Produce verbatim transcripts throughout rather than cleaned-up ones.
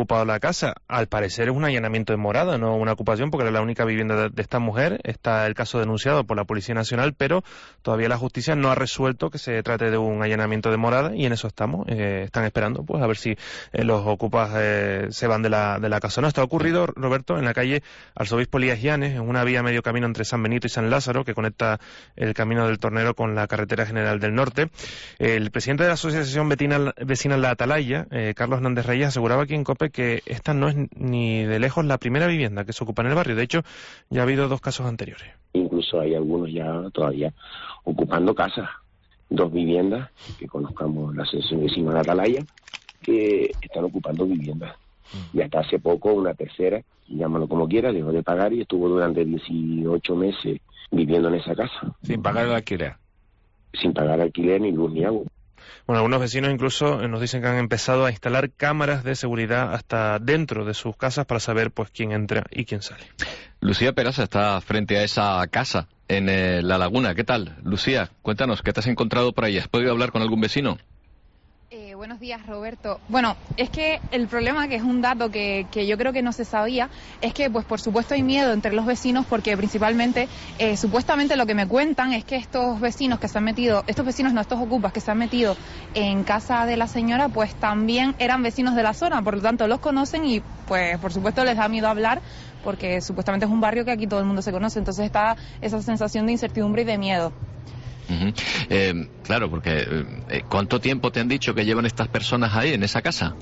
ocupado la casa. Al parecer es un allanamiento de morada, no una ocupación, porque era la única vivienda de, de esta mujer. Está el caso denunciado por la Policía Nacional, pero todavía la justicia no ha resuelto que se trate de un allanamiento de morada, y en eso estamos. Eh, están esperando pues a ver si eh, los ocupas eh, se van de la, de la casa. No, esto ha ocurrido, Roberto, en la calle Arzobispo Elías Llanes, en una vía medio camino entre San Benito y San Lázaro, que conecta el camino del Tornero con la carretera general del norte. El presidente de la Asociación Vecina, Vecina La Atalaya, eh, Carlos Hernández Reyes, aseguraba aquí en COPE que esta no es ni de lejos la primera vivienda que se ocupa en el barrio. De hecho, ya ha habido dos casos anteriores. Incluso hay algunos ya todavía ocupando casas, dos viviendas que conozcamos la Asociación Vecina de La Atalaya, que están ocupando viviendas. Y hasta hace poco una tercera, llámalo como quiera, dejó de pagar y estuvo durante dieciocho meses viviendo en esa casa. Sin pagar el alquiler. Sin pagar alquiler, ni luz ni agua. Bueno, algunos vecinos incluso nos dicen que han empezado a instalar cámaras de seguridad hasta dentro de sus casas para saber pues quién entra y quién sale. Lucía Peraza está frente a esa casa en eh, La Laguna. ¿Qué tal, Lucía? Cuéntanos, ¿qué te has encontrado por ahí? ¿Has podido hablar con algún vecino? Eh, buenos días, Roberto. Bueno, es que el problema, que es un dato que, que yo creo que no se sabía, es que, pues por supuesto hay miedo entre los vecinos, porque principalmente, eh, supuestamente lo que me cuentan es que estos vecinos que se han metido, estos vecinos no, estos ocupas que se han metido en casa de la señora, pues también eran vecinos de la zona, por lo tanto los conocen y, pues por supuesto les da miedo hablar, porque supuestamente es un barrio que aquí todo el mundo se conoce, entonces está esa sensación de incertidumbre y de miedo. Uh-huh. eh, claro, porque eh, ¿cuánto tiempo te han dicho que llevan estas personas ahí, en esa casa?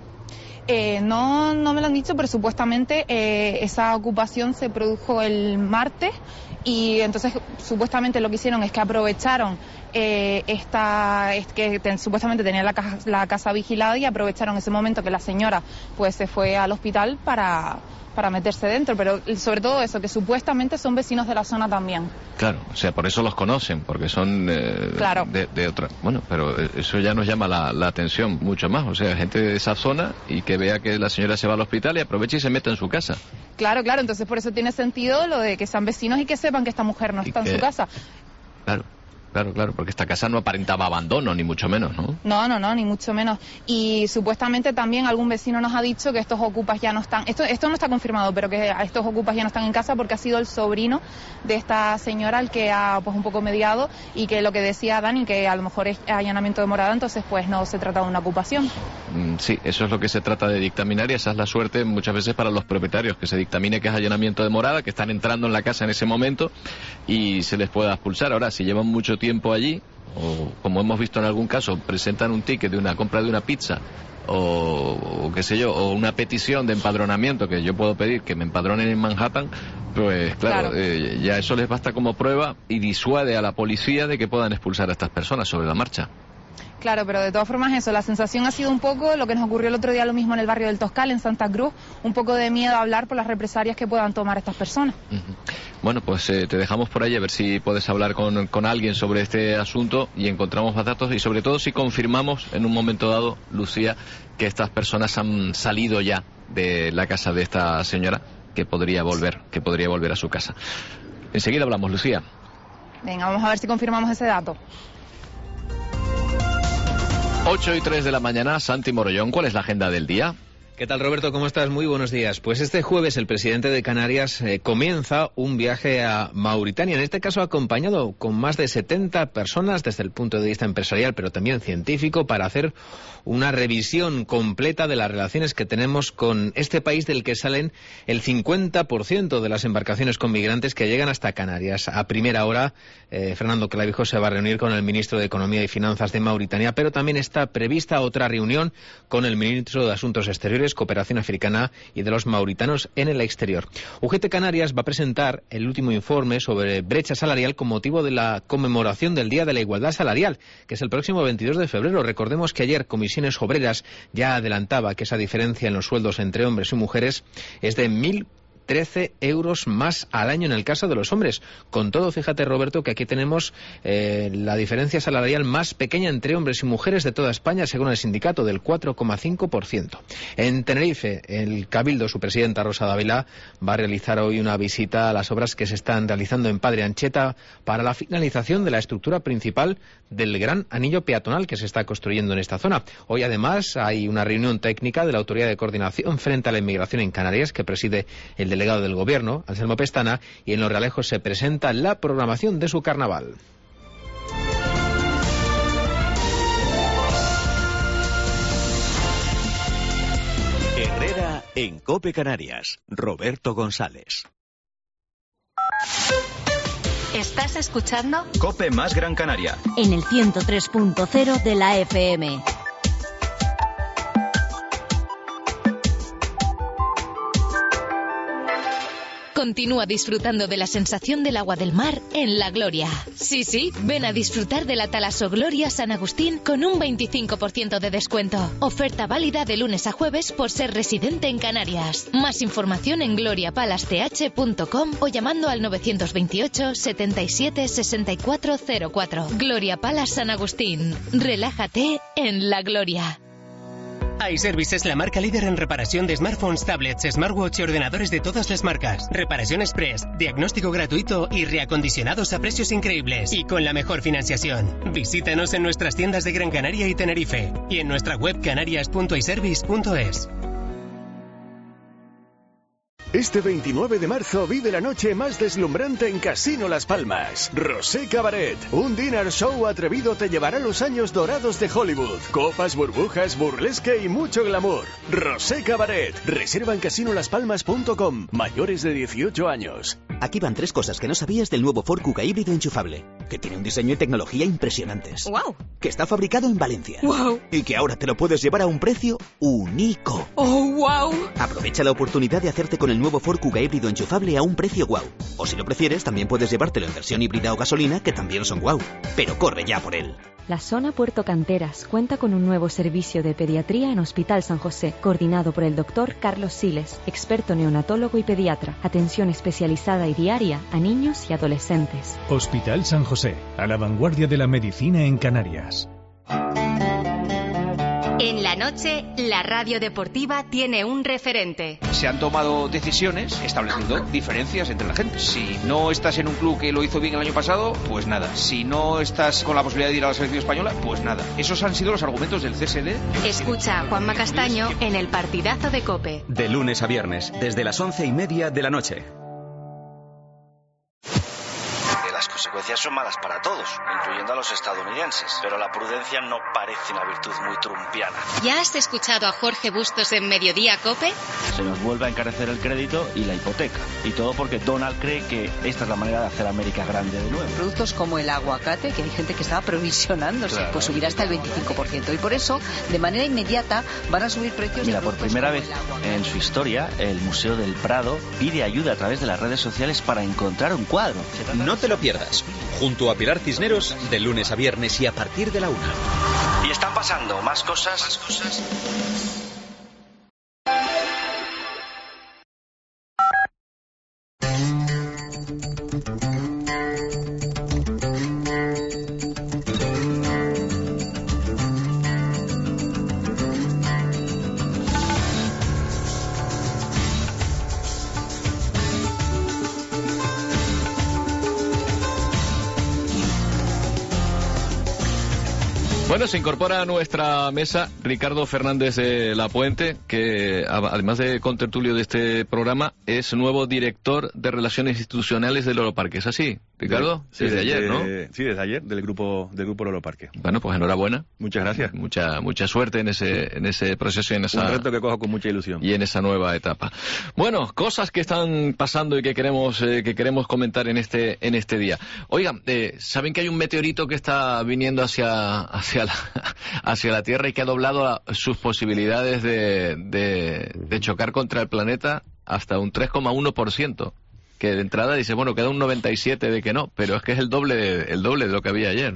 Eh, no, no me lo han dicho, pero supuestamente eh, esa ocupación se produjo el martes y entonces supuestamente lo que hicieron es que aprovecharon eh, esta, es que ten, supuestamente tenían la, caja, la casa vigilada y aprovecharon ese momento que la señora pues se fue al hospital para... para meterse dentro, pero sobre todo eso, que supuestamente son vecinos de la zona también. Claro, o sea, por eso los conocen, porque son eh, claro. de, de otra... Bueno, pero eso ya nos llama la, la atención mucho más, o sea, gente de esa zona y que vea que la señora se va al hospital y aprovecha y se mete en su casa. Claro, claro, entonces por eso tiene sentido lo de que sean vecinos y que sepan que esta mujer no está que... en su casa. Claro. Claro, claro, porque esta casa no aparentaba abandono, ni mucho menos, ¿no? No, no, no, ni mucho menos. Y supuestamente también algún vecino nos ha dicho que estos ocupas ya no están, esto esto no está confirmado, pero que estos ocupas ya no están en casa porque ha sido el sobrino de esta señora el que ha pues un poco mediado, y que lo que decía Dani, que a lo mejor es allanamiento de morada, entonces pues no se trata de una ocupación. Mm, sí, eso es lo que se trata de dictaminar, y esa es la suerte muchas veces para los propietarios, que se dictamine que es allanamiento de morada, que están entrando en la casa en ese momento y se les pueda expulsar. Ahora, si llevan mucho tiempo allí, o como hemos visto en algún caso, presentan un ticket de una compra de una pizza o, o qué sé yo, o una petición de empadronamiento que yo puedo pedir que me empadronen en Manhattan, pues claro, claro. Eh, ya eso les basta como prueba y disuade a la policía de que puedan expulsar a estas personas sobre la marcha. Claro, pero de todas formas eso, la sensación ha sido un poco lo que nos ocurrió el otro día, lo mismo en el barrio del Toscal, en Santa Cruz, un poco de miedo a hablar por las represalias que puedan tomar estas personas. Uh-huh. Bueno, pues eh, te dejamos por ahí a ver si puedes hablar con, con alguien sobre este asunto y encontramos más datos, y sobre todo si confirmamos en un momento dado, Lucía, que estas personas han salido ya de la casa de esta señora, que podría volver, que podría volver a su casa. Enseguida hablamos, Lucía. Venga, vamos a ver si confirmamos ese dato. ocho y tres de la mañana, Santi Morollón, ¿cuál es la agenda del día? ¿Qué tal, Roberto? ¿Cómo estás? Muy buenos días. Pues este jueves el presidente de Canarias eh, comienza un viaje a Mauritania, en este caso acompañado con más de setenta personas desde el punto de vista empresarial, pero también científico, para hacer una revisión completa de las relaciones que tenemos con este país del que salen el cincuenta por ciento de las embarcaciones con migrantes que llegan hasta Canarias. A primera hora, eh, Fernando Clavijo se va a reunir con el ministro de Economía y Finanzas de Mauritania, pero también está prevista otra reunión con el ministro de Asuntos Exteriores, Cooperación Africana y de los mauritanos en el exterior. U G T Canarias va a presentar el último informe sobre brecha salarial con motivo de la conmemoración del Día de la Igualdad Salarial, que es el próximo veintidós de febrero. Recordemos que ayer Comisiones Obreras ya adelantaba que esa diferencia en los sueldos entre hombres y mujeres es de mil trece euros más al año en el caso de los hombres. Con todo, fíjate, Roberto, que aquí tenemos eh, la diferencia salarial más pequeña entre hombres y mujeres de toda España, según el sindicato, del cuatro coma cinco por ciento. En Tenerife, el Cabildo, su presidenta Rosa Dávila, va a realizar hoy una visita a las obras que se están realizando en Padre Ancheta para la finalización de la estructura principal del gran anillo peatonal que se está construyendo en esta zona. Hoy, además, hay una reunión técnica de la Autoridad de Coordinación frente a la Inmigración en Canarias que preside el delegado del Gobierno, Anselmo Pestana, y en Los Realejos se presenta la programación de su carnaval. Herrera en COPE Canarias. Roberto González. ¿Estás escuchando? COPE más Gran Canaria. En el ciento tres punto cero de la F M. Continúa disfrutando de la sensación del agua del mar en La Gloria. Sí, sí, ven a disfrutar de la Talaso Gloria San Agustín con un veinticinco por ciento de descuento. Oferta válida de lunes a jueves por ser residente en Canarias. Más información en gloria palace t h punto com o llamando al novecientos veintiocho, setenta y siete, sesenta y cuatro cero cuatro. Gloria Palace San Agustín. Relájate en La Gloria. iService es la marca líder en reparación de smartphones, tablets, smartwatch y ordenadores de todas las marcas. Reparación express, diagnóstico gratuito y reacondicionados a precios increíbles y con la mejor financiación. Visítanos en nuestras tiendas de Gran Canaria y Tenerife y en nuestra web canarias punto iservice punto es. Este veintinueve de marzo vive la noche más deslumbrante en Casino Las Palmas. Rosé Cabaret, un dinner show atrevido te llevará a los años dorados de Hollywood. Copas, burbujas, burlesque y mucho glamour. Rosé Cabaret. Reserva en casino las palmas punto com. Mayores de dieciocho años. Aquí van tres cosas que no sabías del nuevo Ford Kuga híbrido enchufable. Que tiene un diseño y tecnología impresionantes. ¡Wow! Que está fabricado en Valencia. ¡Wow! Y que ahora te lo puedes llevar a un precio único. ¡Oh, wow! Aprovecha la oportunidad de hacerte con el nuevo Ford Kuga híbrido enchufable a un precio guau. O si lo prefieres, también puedes llevártelo en versión híbrida o gasolina, que también son guau. Pero corre ya por él. La zona Puerto Canteras cuenta con un nuevo servicio de pediatría en Hospital San José, coordinado por el doctor Carlos Siles, experto neonatólogo y pediatra. Atención especializada y diaria a niños y adolescentes. Hospital San José, a la vanguardia de la medicina en Canarias. En la noche, la radio deportiva tiene un referente. Se han tomado decisiones estableciendo diferencias entre la gente. Si no estás en un club que lo hizo bien el año pasado, pues nada. Si no estás con la posibilidad de ir a la selección española, pues nada. Esos han sido los argumentos del C S D. Escucha a Juanma Castaño en el partidazo de COPE. De lunes a viernes, desde las once y media de la noche. Las consecuencias son malas para todos, incluyendo a los estadounidenses, pero la prudencia no parece una virtud muy trumpiana. ¿Ya has escuchado a Jorge Bustos en Mediodía COPE? Se nos vuelve a encarecer el crédito y la hipoteca, y todo porque Donald cree que esta es la manera de hacer América grande de nuevo. Productos como el aguacate, que hay gente que estaba provisionándose, claro, pues subirá hasta el veinticinco por ciento, y por eso, de manera inmediata, van a subir precios. Mira, por primera vez en su historia, el Museo del Prado pide ayuda a través de las redes sociales para encontrar un cuadro. No te lo pierdas. Junto a Pilar Cisneros, de lunes a viernes y a partir de la una. Y están pasando más cosas. Más cosas. Bueno, se incorpora a nuestra mesa Ricardo Fernández de la Puente, que además de contertulio de este programa, es nuevo director de Relaciones Institucionales del Loro Parque. ¿Es así, Ricardo? Sí, desde sí, ayer, de, ¿no? Sí, desde ayer, del grupo del grupo Loro Parque. Bueno, pues enhorabuena. Muchas gracias. Mucha mucha suerte en ese en ese proceso y en esa... Un reto que cojo con mucha ilusión. Y en esa nueva etapa. Bueno, cosas que están pasando y que queremos eh, que queremos comentar en este en este día. Oigan, eh, ¿saben que hay un meteorito que está viniendo hacia hacia la hacia la Tierra y que ha doblado a, sus posibilidades de, de, de chocar contra el planeta hasta un tres coma uno por ciento? Que de entrada dice, bueno, queda un noventa y siete por ciento de que no, pero es que es el doble de, el doble de lo que había ayer, ¿no?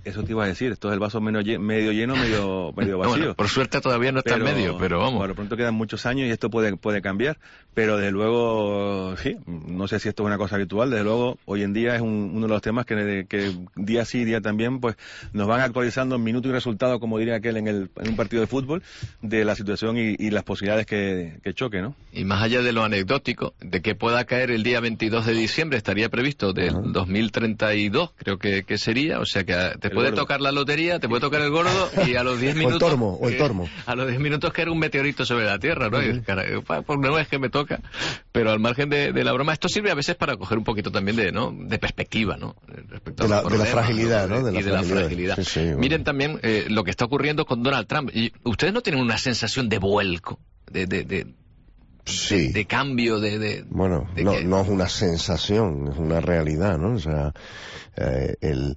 eso te iba a decir, esto es el vaso medio lleno, medio, lleno, medio, medio vacío. Bueno, por suerte todavía no está pero, en medio, pero vamos. Por lo pronto quedan muchos años y esto puede, puede cambiar, pero desde luego, sí, no sé si esto es una cosa habitual, desde luego hoy en día es un, uno de los temas que, que día sí, día también, pues nos van actualizando en minuto y resultado, como diría aquel en, el, en un partido de fútbol, de la situación y, y las posibilidades que, que choque, ¿no? Y más allá de lo anecdótico, de que pueda caer el día veintidós de diciembre, estaría previsto del uh-huh. dos mil treinta y dos, creo que, que sería, o sea que te el puede gordo. tocar la lotería, te puede tocar el gordo y a los diez minutos... o el tormo, o el tormo. Eh, a los diez minutos caer un meteorito sobre la Tierra, ¿no? Uh-huh. Y, cara, por no es que me toca, pero al margen de, de la broma, esto sirve a veces para coger un poquito también de, ¿no? de perspectiva, ¿no? Respecto de, la, a problemas, de la fragilidad, ¿no? ¿no? De la y fragilidad. de la fragilidad. Sí, sí, bueno. Miren también eh, lo que está ocurriendo con Donald Trump. Y ustedes no tienen una sensación de vuelco, de... de, de Sí. De, de cambio, de... de bueno, de no, que... no es una sensación, es una realidad, ¿no? O sea, eh, el,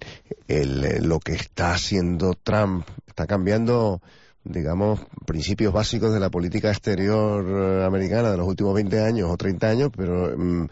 el, lo que está haciendo Trump está cambiando, digamos, principios básicos de la política exterior eh, americana de los últimos veinte años o treinta años, pero mm,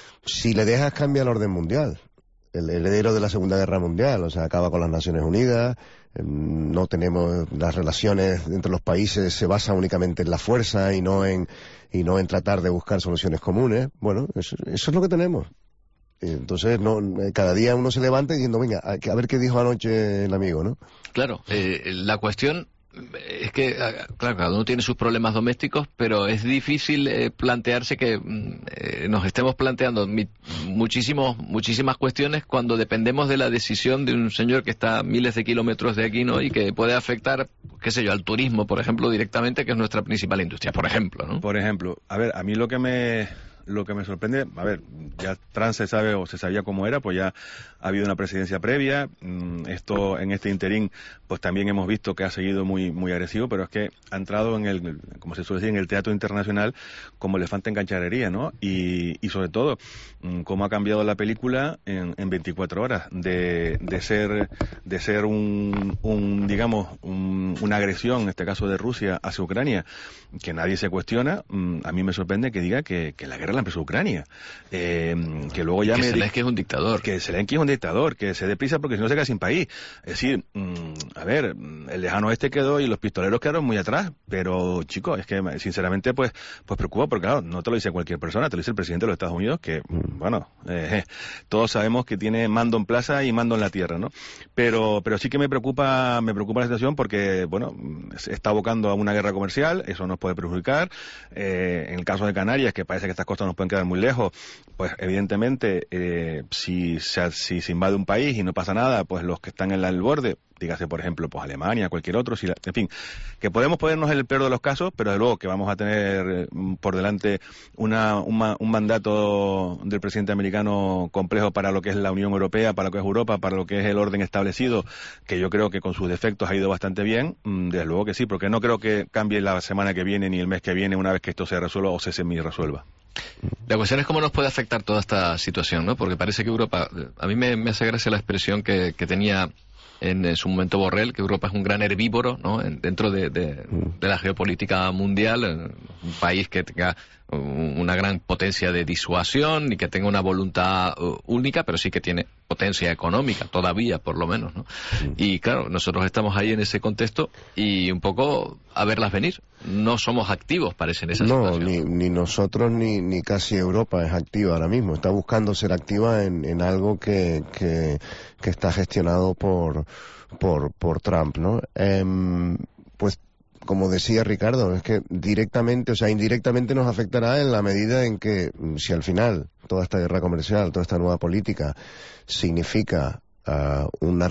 si le dejas cambia el orden mundial. El heredero de la Segunda Guerra Mundial, o sea, acaba con las Naciones Unidas, eh, no tenemos las relaciones entre los países, se basa únicamente en la fuerza y no en y no en tratar de buscar soluciones comunes. Bueno, eso, eso es lo que tenemos. Entonces, no, cada día uno se levanta diciendo, venga, a, a ver qué dijo anoche el amigo, ¿no? Claro, eh, la cuestión es que, claro, cada uno tiene sus problemas domésticos, pero es difícil eh, plantearse que eh, nos estemos planteando mi, muchísimos, muchísimas cuestiones cuando dependemos de la decisión de un señor que está a miles de kilómetros de aquí, ¿no? Y que puede afectar, qué sé yo, al turismo, por ejemplo, directamente, que es nuestra principal industria, por ejemplo, ¿no? Por ejemplo, a ver, a mí lo que me... Lo que me sorprende, a ver, ya Trump se sabe o se sabía cómo era, pues ya ha habido una presidencia previa, esto en este interín, pues también hemos visto que ha seguido muy muy agresivo, pero es que ha entrado en el, como se suele decir, en el teatro internacional como elefante en cancharería, ¿no? Y, y sobre todo, cómo ha cambiado la película en, en veinticuatro horas, de, de ser de ser un, un digamos, un, una agresión, en este caso de Rusia, hacia Ucrania, que nadie se cuestiona. A mí me sorprende que diga que, que la guerra la empezó Ucrania, eh, que luego ya que me Zelensky es un dictador, que Zelensky es un dictador, que se dé prisa porque si no se queda sin país. Es decir, mmm, a ver, el lejano oeste quedó y los pistoleros quedaron muy atrás, pero chicos, es que sinceramente pues pues preocupa porque claro, no te lo dice cualquier persona, te lo dice el presidente de los Estados Unidos, que bueno, eh, todos sabemos que tiene mando en plaza y mando en la tierra, ¿no? Pero pero sí que me preocupa me preocupa la situación porque bueno, se está abocando a una guerra comercial, eso nos puede perjudicar. Eh, en el caso de Canarias, que parece que estas cosas nos pueden quedar muy lejos, pues evidentemente eh, si, se, si se invade un país y no pasa nada, pues los que están en el borde, dígase por ejemplo pues Alemania, cualquier otro, si la, en fin, que podemos ponernos en el peor de los casos, pero de luego que vamos a tener eh, por delante una, un, ma, un mandato del presidente americano complejo para lo que es la Unión Europea, para lo que es Europa, para lo que es el orden establecido, que yo creo que con sus defectos ha ido bastante bien, desde luego que sí, porque no creo que cambie la semana que viene ni el mes que viene una vez que esto se resuelva o se semi-resuelva. La cuestión es cómo nos puede afectar toda esta situación, ¿no? Porque parece que Europa, a mí me, me hace gracia la expresión que, que tenía en, en su momento Borrell, que Europa es un gran herbívoro, ¿no? En, dentro de, de, de la geopolítica mundial, un país que tenga una gran potencia de disuasión y que tenga una voluntad uh, única, pero sí que tiene potencia económica, todavía, por lo menos, ¿no? Y claro, nosotros estamos ahí en ese contexto y un poco a verlas venir. No somos activos, parece, en esa no, situación. Ni, ni nosotros ni, ni casi Europa es activa ahora mismo. Está buscando ser activa en, en algo que, que, que está gestionado por, por, por Trump, ¿no? Eh, pues como decía Ricardo, es que directamente, o sea, indirectamente nos afectará en la medida en que, si al final toda esta guerra comercial, toda esta nueva política significa uh, una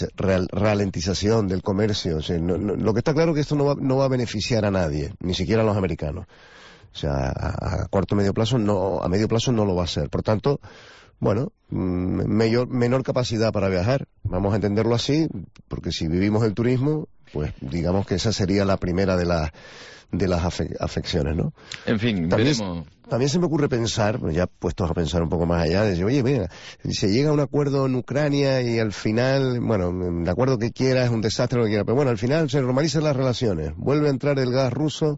ralentización del comercio, o sea, no, no, lo que está claro es que esto no va, no va a beneficiar a nadie, ni siquiera a los americanos. O sea, a, a corto o medio plazo no, a medio plazo no lo va a hacer. Por tanto, bueno, mayor, menor capacidad para viajar, vamos a entenderlo así, porque si vivimos el turismo, pues digamos que esa sería la primera de las de las afe- afecciones, ¿no? En fin, también, veremos. También se me ocurre pensar, ya puestos a pensar un poco más allá, de decir, oye, mira, si se llega a un acuerdo en Ucrania y al final, bueno, el acuerdo que quiera es un desastre, lo que quiera, pero bueno, al final se normalizan las relaciones, vuelve a entrar el gas ruso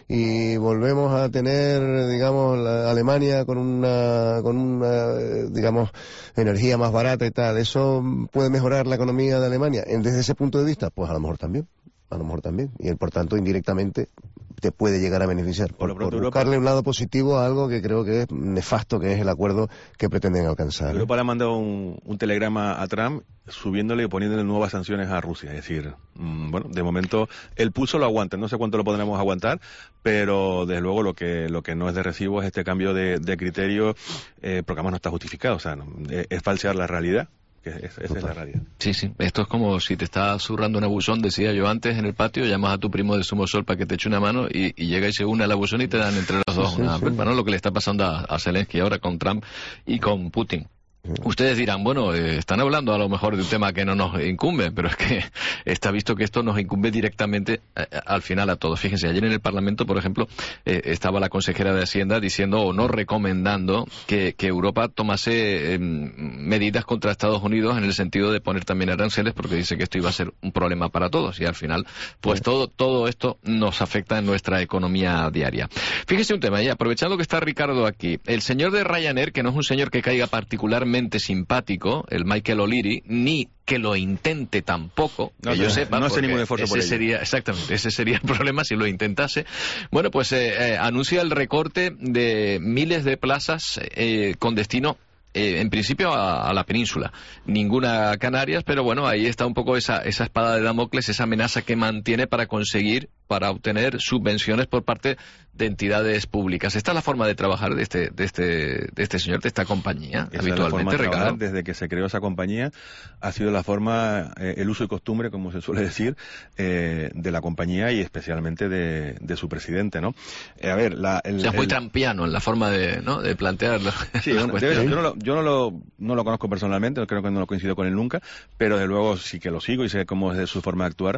y volvemos a tener, digamos, la Alemania con una, con una, digamos, energía más barata y tal. ¿Eso puede mejorar la economía de Alemania? Desde ese punto de vista, pues a lo mejor también. A lo mejor también. Y por tanto, indirectamente, te puede llegar a beneficiar. Por, por, por buscarle un lado positivo a algo que creo que es nefasto, que es el acuerdo que pretenden alcanzar. Europa le ha mandado un, un telegrama a Trump subiéndole y poniéndole nuevas sanciones a Rusia. Es decir, mmm, bueno, de momento el pulso lo aguanta. No sé cuánto lo podremos aguantar, pero desde luego lo que lo que no es de recibo es este cambio de, de criterio, eh, porque además no está justificado. O sea, no, es, es falsear la realidad. Que es, esa es la realidad. Sí, sí. Esto es como si te está zurrando un abusón, decía yo antes, en el patio, llamas a tu primo de Somosol para que te eche una mano y, y llega y se une al abusón y te dan entre los dos sí, una sí. Pepa, ¿no? Lo que le está pasando a, a Zelensky ahora con Trump y con Putin. Ustedes dirán, bueno, eh, están hablando a lo mejor de un tema que no nos incumbe, pero es que está visto que esto nos incumbe directamente eh, al final a todos. Fíjense, ayer en el Parlamento, por ejemplo, eh, estaba la consejera de Hacienda diciendo o no recomendando que, que Europa tomase eh, medidas contra Estados Unidos en el sentido de poner también aranceles, porque dice que esto iba a ser un problema para todos y al final, pues todo, todo esto nos afecta en nuestra economía diaria. Fíjese un tema, y aprovechando que está Ricardo aquí, el señor de Ryanair, que no es un señor que caiga particularmente simpático, el Michael O'Leary, ni que lo intente tampoco, no, que yo sepa, no hace ningún esfuerzo ese por ello. Sería, exactamente, ese sería el problema si lo intentase. Bueno, pues eh, eh, anuncia el recorte de miles de plazas eh, con destino Eh, en principio a, a la península, ninguna a Canarias, pero bueno, ahí está un poco esa, esa espada de Damocles, esa amenaza que mantiene para conseguir, para obtener subvenciones por parte de entidades públicas. Esta es la forma de trabajar de este, de este, de este señor, de esta compañía, esa habitualmente, es la forma de trabajar. Ricardo. Desde que se creó esa compañía, ha sido la forma, eh, el uso y costumbre, como se suele decir, eh, de la compañía y especialmente de, de su presidente, ¿no? Eh, a ver, la, el, o sea, es muy el... trampiano en la forma de, ¿no?, de plantearlo. Sí, una, debe, yo, no lo, yo no lo, no lo conozco personalmente, creo que no lo coincido con él nunca, pero de luego sí que lo sigo y sé cómo es su forma de actuar.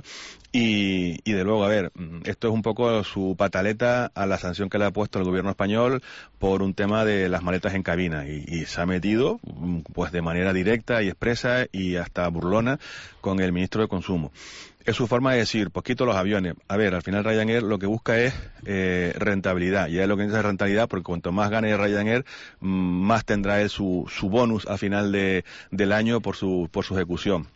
Y, y de luego, a ver, esto es un poco su pataleta a la sanción que le ha puesto el gobierno español por un tema de las maletas en cabina. Y, y se ha metido, pues de manera directa y expresa y hasta burlona con el ministro de Consumo. Es su forma de decir, pues quito los aviones. A ver, al final Ryanair lo que busca es eh, rentabilidad. Y es lo que dice rentabilidad, porque cuanto más gane Ryanair, más tendrá él su, su bonus a final de, del año por su, por su ejecución.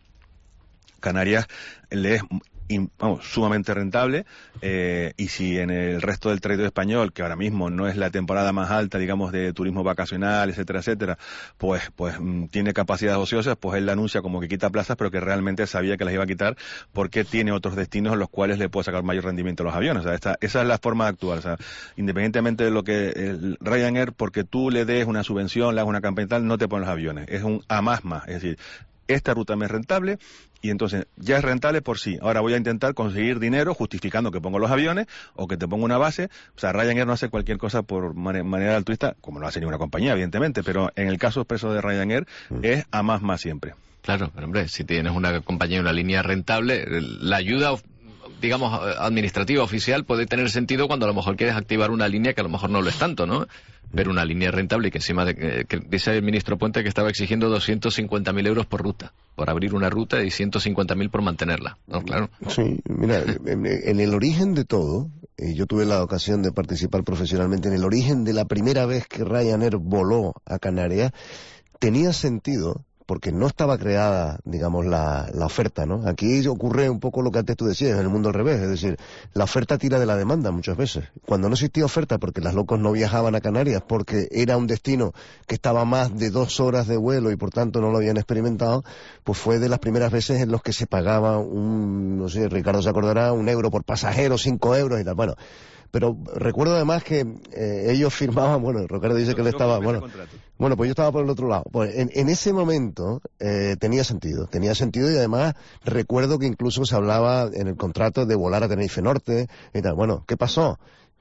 Canarias le es vamos, sumamente rentable, eh, y si en el resto del territorio español, que ahora mismo no es la temporada más alta, digamos, de turismo vacacional, etcétera, etcétera, pues, pues tiene capacidades ociosas, pues él la anuncia como que quita plazas, pero que realmente sabía que las iba a quitar porque tiene otros destinos en los cuales le puede sacar mayor rendimiento a los aviones. O sea, esta, esa es la forma de actuar. O sea, independientemente de lo que el Ryanair, porque tú le des una subvención, le hagas una campaña y tal, no te ponen los aviones. Es un a más más. Es decir, esta ruta me es rentable y entonces ya es rentable por sí. Ahora voy a intentar conseguir dinero justificando que pongo los aviones o que te pongo una base. O sea, Ryanair no hace cualquier cosa por man manera altruista, como no hace ninguna compañía, evidentemente, pero en el caso expreso de Ryanair mm. es a más más siempre. Claro, pero hombre, si tienes una compañía, una línea rentable, la ayuda, digamos, administrativa oficial puede tener sentido cuando a lo mejor quieres activar una línea que a lo mejor no lo es tanto, ¿no? Pero una línea rentable y que encima de, que dice el ministro Puente que estaba exigiendo doscientos cincuenta mil euros por ruta, por abrir una ruta y ciento cincuenta mil por mantenerla, ¿no? Claro. Sí, mira, en, en el origen de todo, y yo tuve la ocasión de participar profesionalmente, en el origen de la primera vez que Ryanair voló a Canarias, tenía sentido porque no estaba creada, digamos, la, la oferta, ¿no? Aquí ocurre un poco lo que antes tú decías, en el mundo al revés, es decir, la oferta tira de la demanda muchas veces. Cuando no existía oferta, porque los locos no viajaban a Canarias, porque era un destino que estaba más de dos horas de vuelo y por tanto no lo habían experimentado, pues fue de las primeras veces en los que se pagaba un, no sé, Ricardo se acordará, un euro por pasajero, cinco euros y tal, bueno. Pero recuerdo además que eh, ellos firmaban, bueno, Ricardo dice que él estaba, bueno, bueno, pues yo estaba por el otro lado. Pues en, en ese momento eh, tenía sentido, tenía sentido y además recuerdo que incluso se hablaba en el contrato de volar a Tenerife Norte y tal. Bueno, ¿qué pasó?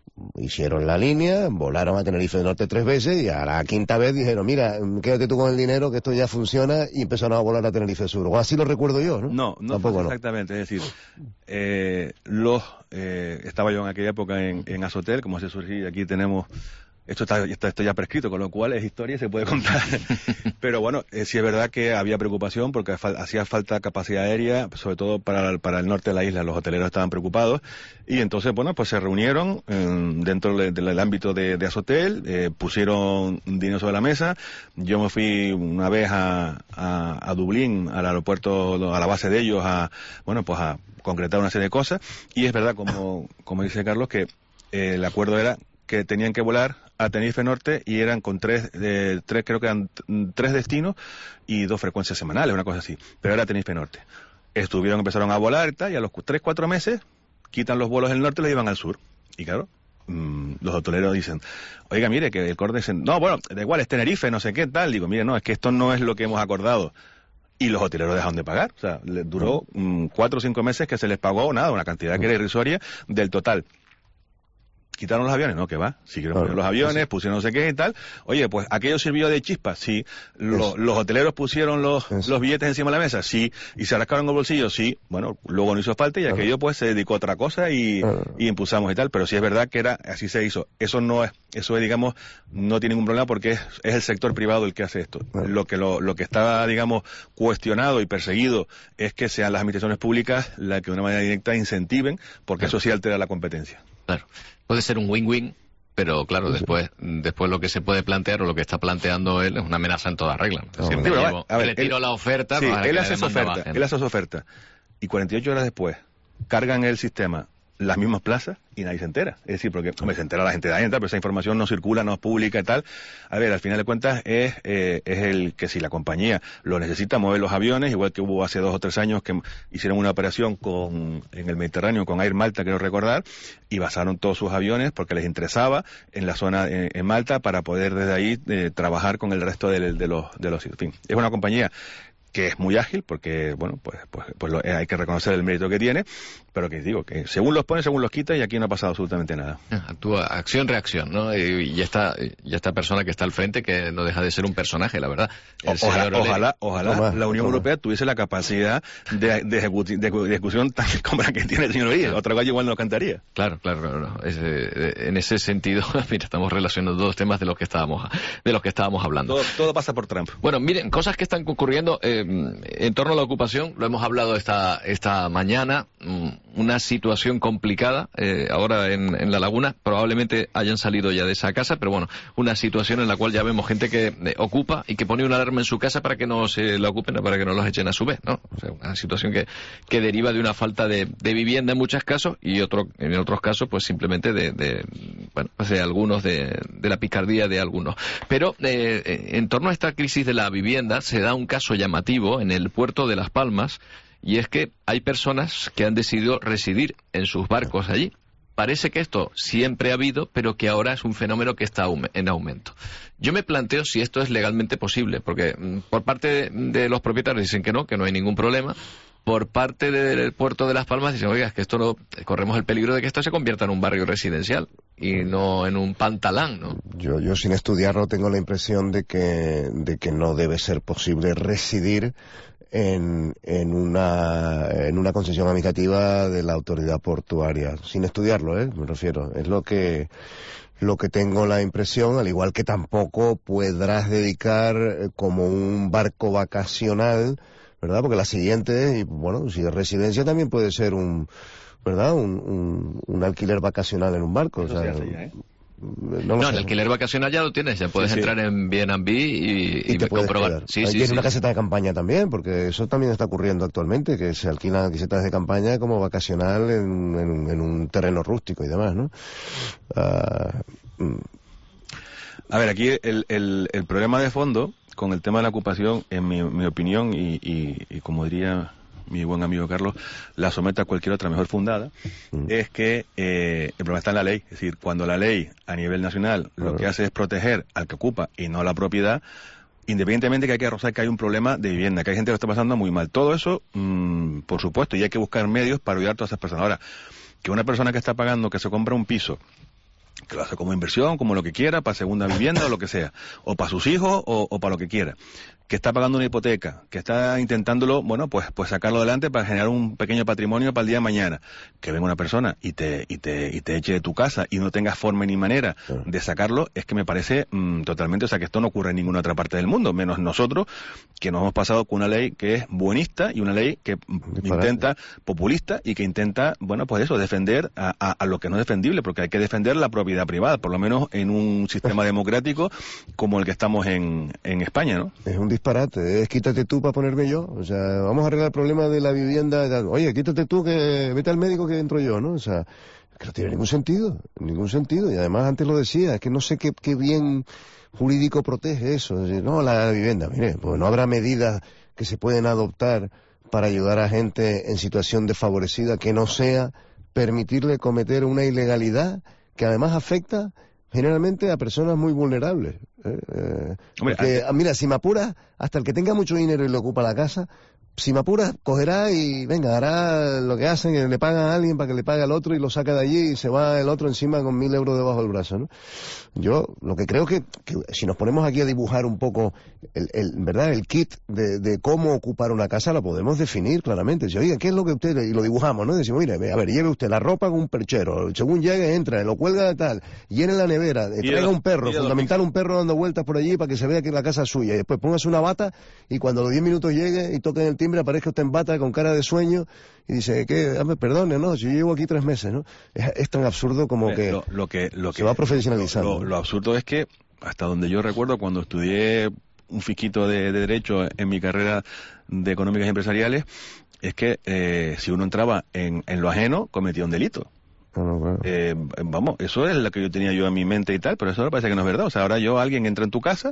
hicieron la línea, volaron a Tenerife Norte tres veces y a la quinta vez dijeron, mira, quédate tú con el dinero que esto ya funciona, y empezaron a volar a Tenerife Sur. O así lo recuerdo yo, ¿no? No, no Tampoco, fue exactamente. Es decir, eh, los eh, estaba yo en aquella época en, en Azotel, como se surgía, aquí tenemos... Esto está, está, esto ya prescrito, con lo cual es historia y se puede contar. Pero bueno, eh, sí es verdad que había preocupación porque fal hacía falta capacidad aérea, sobre todo para, para el norte de la isla. Los hoteleros estaban preocupados y entonces, bueno, pues se reunieron eh, dentro de, de, del ámbito de, de Azotel, eh, pusieron dinero sobre la mesa. Yo me fui una vez a, a, a Dublín, al aeropuerto, a la base de ellos, a, bueno, pues a concretar una serie de cosas. Y es verdad, como, como dice Carlos, que eh, el acuerdo era que tenían que volar a Tenerife Norte y eran con tres, eh, tres creo que eran tres destinos y dos frecuencias semanales, una cosa así. Pero era Tenerife Norte. Estuvieron, empezaron a volar y tal, y a los tres, cuatro meses quitan los vuelos del norte y los llevan al sur. Y claro, mmm, los hoteleros dicen, oiga, mire, que el corte dicen, no, bueno, da igual, es Tenerife, no sé qué, tal. Digo, mire, no, es que esto no es lo que hemos acordado. Y los hoteleros dejaron de pagar. O sea, les duró mmm, cuatro o cinco meses que se les pagó nada, una cantidad que era irrisoria del total. ¿Quitaron los aviones? No, que va. Siguieron claro, poniendo los aviones, sí. pusieron no sé qué y tal. Oye, pues aquello sirvió de chispa. Sí. Lo, los hoteleros pusieron los, los billetes encima de la mesa. Sí. Y se rascaron el bolsillo. Sí. Bueno, luego no hizo falta y claro. aquello pues se dedicó a otra cosa y, claro. y impulsamos y tal. Pero sí es verdad que era así se hizo. Eso no es, eso es, digamos, no tiene ningún problema porque es, es el sector privado el que hace esto. Claro. Lo que lo, lo que está, digamos, cuestionado y perseguido es que sean las administraciones públicas las que de una manera directa incentiven, porque claro. eso sí altera la competencia. Claro. Puede ser un win-win, pero claro, después después lo que se puede plantear o lo que está planteando él es una amenaza en toda regla. Es decir, no, me pero llevo, a ver, le tiro él, la oferta sí, para él que hace la su oferta, bajen. él hace su oferta y cuarenta y ocho horas después cargan el sistema las mismas plazas y nadie se entera. Es decir, porque hombre, se entera la gente de ahí, pero esa información no circula, no es pública y tal. A ver, al final de cuentas es eh, es el que si la compañía lo necesita, mueve los aviones, igual que hubo hace dos o tres años que hicieron una operación con en el Mediterráneo con Air Malta, quiero recordar, y basaron todos sus aviones porque les interesaba en la zona en, en Malta para poder desde ahí eh, trabajar con el resto de, de los de los en fin. Es una compañía que es muy ágil, porque, bueno, pues pues, pues lo, hay que reconocer el mérito que tiene, pero que digo, que según los pone, según los quita, y aquí no ha pasado absolutamente nada. Actúa acción-reacción, ¿no? Y, y, esta, y esta persona que está al frente, que no deja de ser un personaje, la verdad. O, ojalá, ojalá, ojalá toma, la Unión toma. Europea tuviese la capacidad de, de, ejecuti, de, de ejecución tan como la que tiene el señor Oría. Otra gallo igual no cantaría. Claro, claro, claro. No. Es, eh, en ese sentido, mira, estamos relacionando dos temas de los que estábamos, de los que estábamos hablando. Todo, todo pasa por Trump. Bueno, miren, cosas que están ocurriendo eh, en torno a la ocupación, lo hemos hablado esta, esta mañana, una situación complicada eh, ahora en, en La Laguna, probablemente hayan salido ya de esa casa, pero bueno, una situación en la cual ya vemos gente que eh, ocupa y que pone una alarma en su casa para que no se la ocupen o para que no los echen a su vez, ¿no? O sea, una situación que, que deriva de una falta de, de vivienda en muchos casos y otro, en otros casos pues simplemente de, de bueno, pues de algunos, de, de la picardía de algunos. Pero eh, en torno a esta crisis de la vivienda se da un caso llamativo en el puerto de Las Palmas, y es que hay personas que han decidido residir en sus barcos allí. Parece que esto siempre ha habido, pero que ahora es un fenómeno que está en aumento. Yo me planteo si esto es legalmente posible, porque por parte de los propietarios dicen que no, que no hay ningún problema. Por parte del puerto de Las Palmas dicen, oiga, es que esto no, corremos el peligro de que esto se convierta en un barrio residencial y no en un pantalán, ¿no? Yo, yo sin estudiarlo tengo la impresión de que, de que no debe ser posible residir en, en una, en una concesión habitativa de la autoridad portuaria. Sin estudiarlo, ¿eh? Me refiero. Es lo que, lo que tengo la impresión, al igual que tampoco podrás dedicar eh, como un barco vacacional, ¿verdad? Porque la siguiente, y bueno, si es residencia también puede ser un, ¿verdad? Un, un, un alquiler vacacional en un barco. Eso o sea, se hace ya, ¿eh? No, no el alquiler vacacional ya lo tienes, ya puedes sí, sí. entrar en Airbnb y, y, y comprobar. Sí, sí, sí, Hay sí. una caseta de campaña también, porque eso también está ocurriendo actualmente, que se alquilan casetas de campaña como vacacional en, en, en un terreno rústico y demás, ¿no? Uh, mm. A ver, aquí el, el, el problema de fondo con el tema de la ocupación, en mi, mi opinión, y, y, y como diría mi buen amigo Carlos, la somete a cualquier otra mejor fundada, mm. es que eh, el problema está en la ley. Es decir, cuando la ley a nivel nacional lo que hace es proteger al que ocupa y no la propiedad, independientemente que hay que arrozar que hay un problema de vivienda, que hay gente que lo está pasando muy mal. Todo eso, mmm, por supuesto, y hay que buscar medios para ayudar a todas esas personas. Ahora, que una persona que está pagando, que se compra un piso que lo hace como inversión, como lo que quiera, para segunda vivienda o lo que sea, o para sus hijos o, o para lo que quiera, que está pagando una hipoteca, que está intentándolo, bueno, pues pues sacarlo adelante para generar un pequeño patrimonio para el día de mañana, que venga una persona y te y te y te eche de tu casa y no tengas forma ni manera de sacarlo, es que me parece mmm, totalmente, o sea, que esto no ocurre en ninguna otra parte del mundo, menos nosotros, que nos hemos pasado con una ley que es buenista y una ley que intenta, populista, y que intenta, bueno, pues eso, defender a, a, a lo que no es defendible, porque hay que defender la propiedad privada, por lo menos en un sistema democrático como el que estamos en, en España, ¿no? Es un disparate, es quítate tú para ponerme yo, o sea, vamos a arreglar el problema de la vivienda, oye, quítate tú, que vete al médico que entro yo, ¿no? O sea, que no tiene ningún sentido, ningún sentido, y además antes lo decía, es que no sé qué, qué bien jurídico protege eso, es decir, no, la vivienda, mire, pues no habrá medidas que se pueden adoptar para ayudar a gente en situación desfavorecida que no sea permitirle cometer una ilegalidad que además afecta generalmente a personas muy vulnerables. Eh, eh, Hombre, porque, antes... mira, si me apuras, hasta el que tenga mucho dinero y le ocupa la casa, si me apuras, cogerá y, venga, hará lo que hacen, que le pagan a alguien para que le pague al otro y lo saca de allí y se va el otro encima con mil euros debajo del brazo, ¿no? Yo lo que creo que, que si nos ponemos aquí a dibujar un poco el, el verdad el kit de, de cómo ocupar una casa, lo podemos definir claramente. Dice, oiga, ¿qué es lo que usted...? Y lo dibujamos, ¿no? Decimos, mire, a ver, lleve usted la ropa con un perchero, según llegue, entra, lo cuelga de tal, llene la nevera, traiga un perro, fundamental un perro dando vueltas por allí para que se vea que la casa es suya, y después póngase una bata y cuando los diez minutos llegue y toquen el timbre aparezca usted en bata con cara de sueño y dice, ¿qué? Dame, perdone, ¿no? Yo llevo aquí tres meses, ¿no? Es, es tan absurdo como que, lo, lo que lo se que, va profesionalizando. Lo, lo, lo absurdo es que, hasta donde yo recuerdo, cuando estudié un fisquito de, de Derecho en mi carrera de Económicas y Empresariales, es que eh, si uno entraba en, en lo ajeno, cometía un delito. Bueno, bueno. Eh, vamos, eso es lo que yo tenía yo en mi mente y tal, pero eso me parece que no es verdad. O sea, ahora yo, alguien entra en tu casa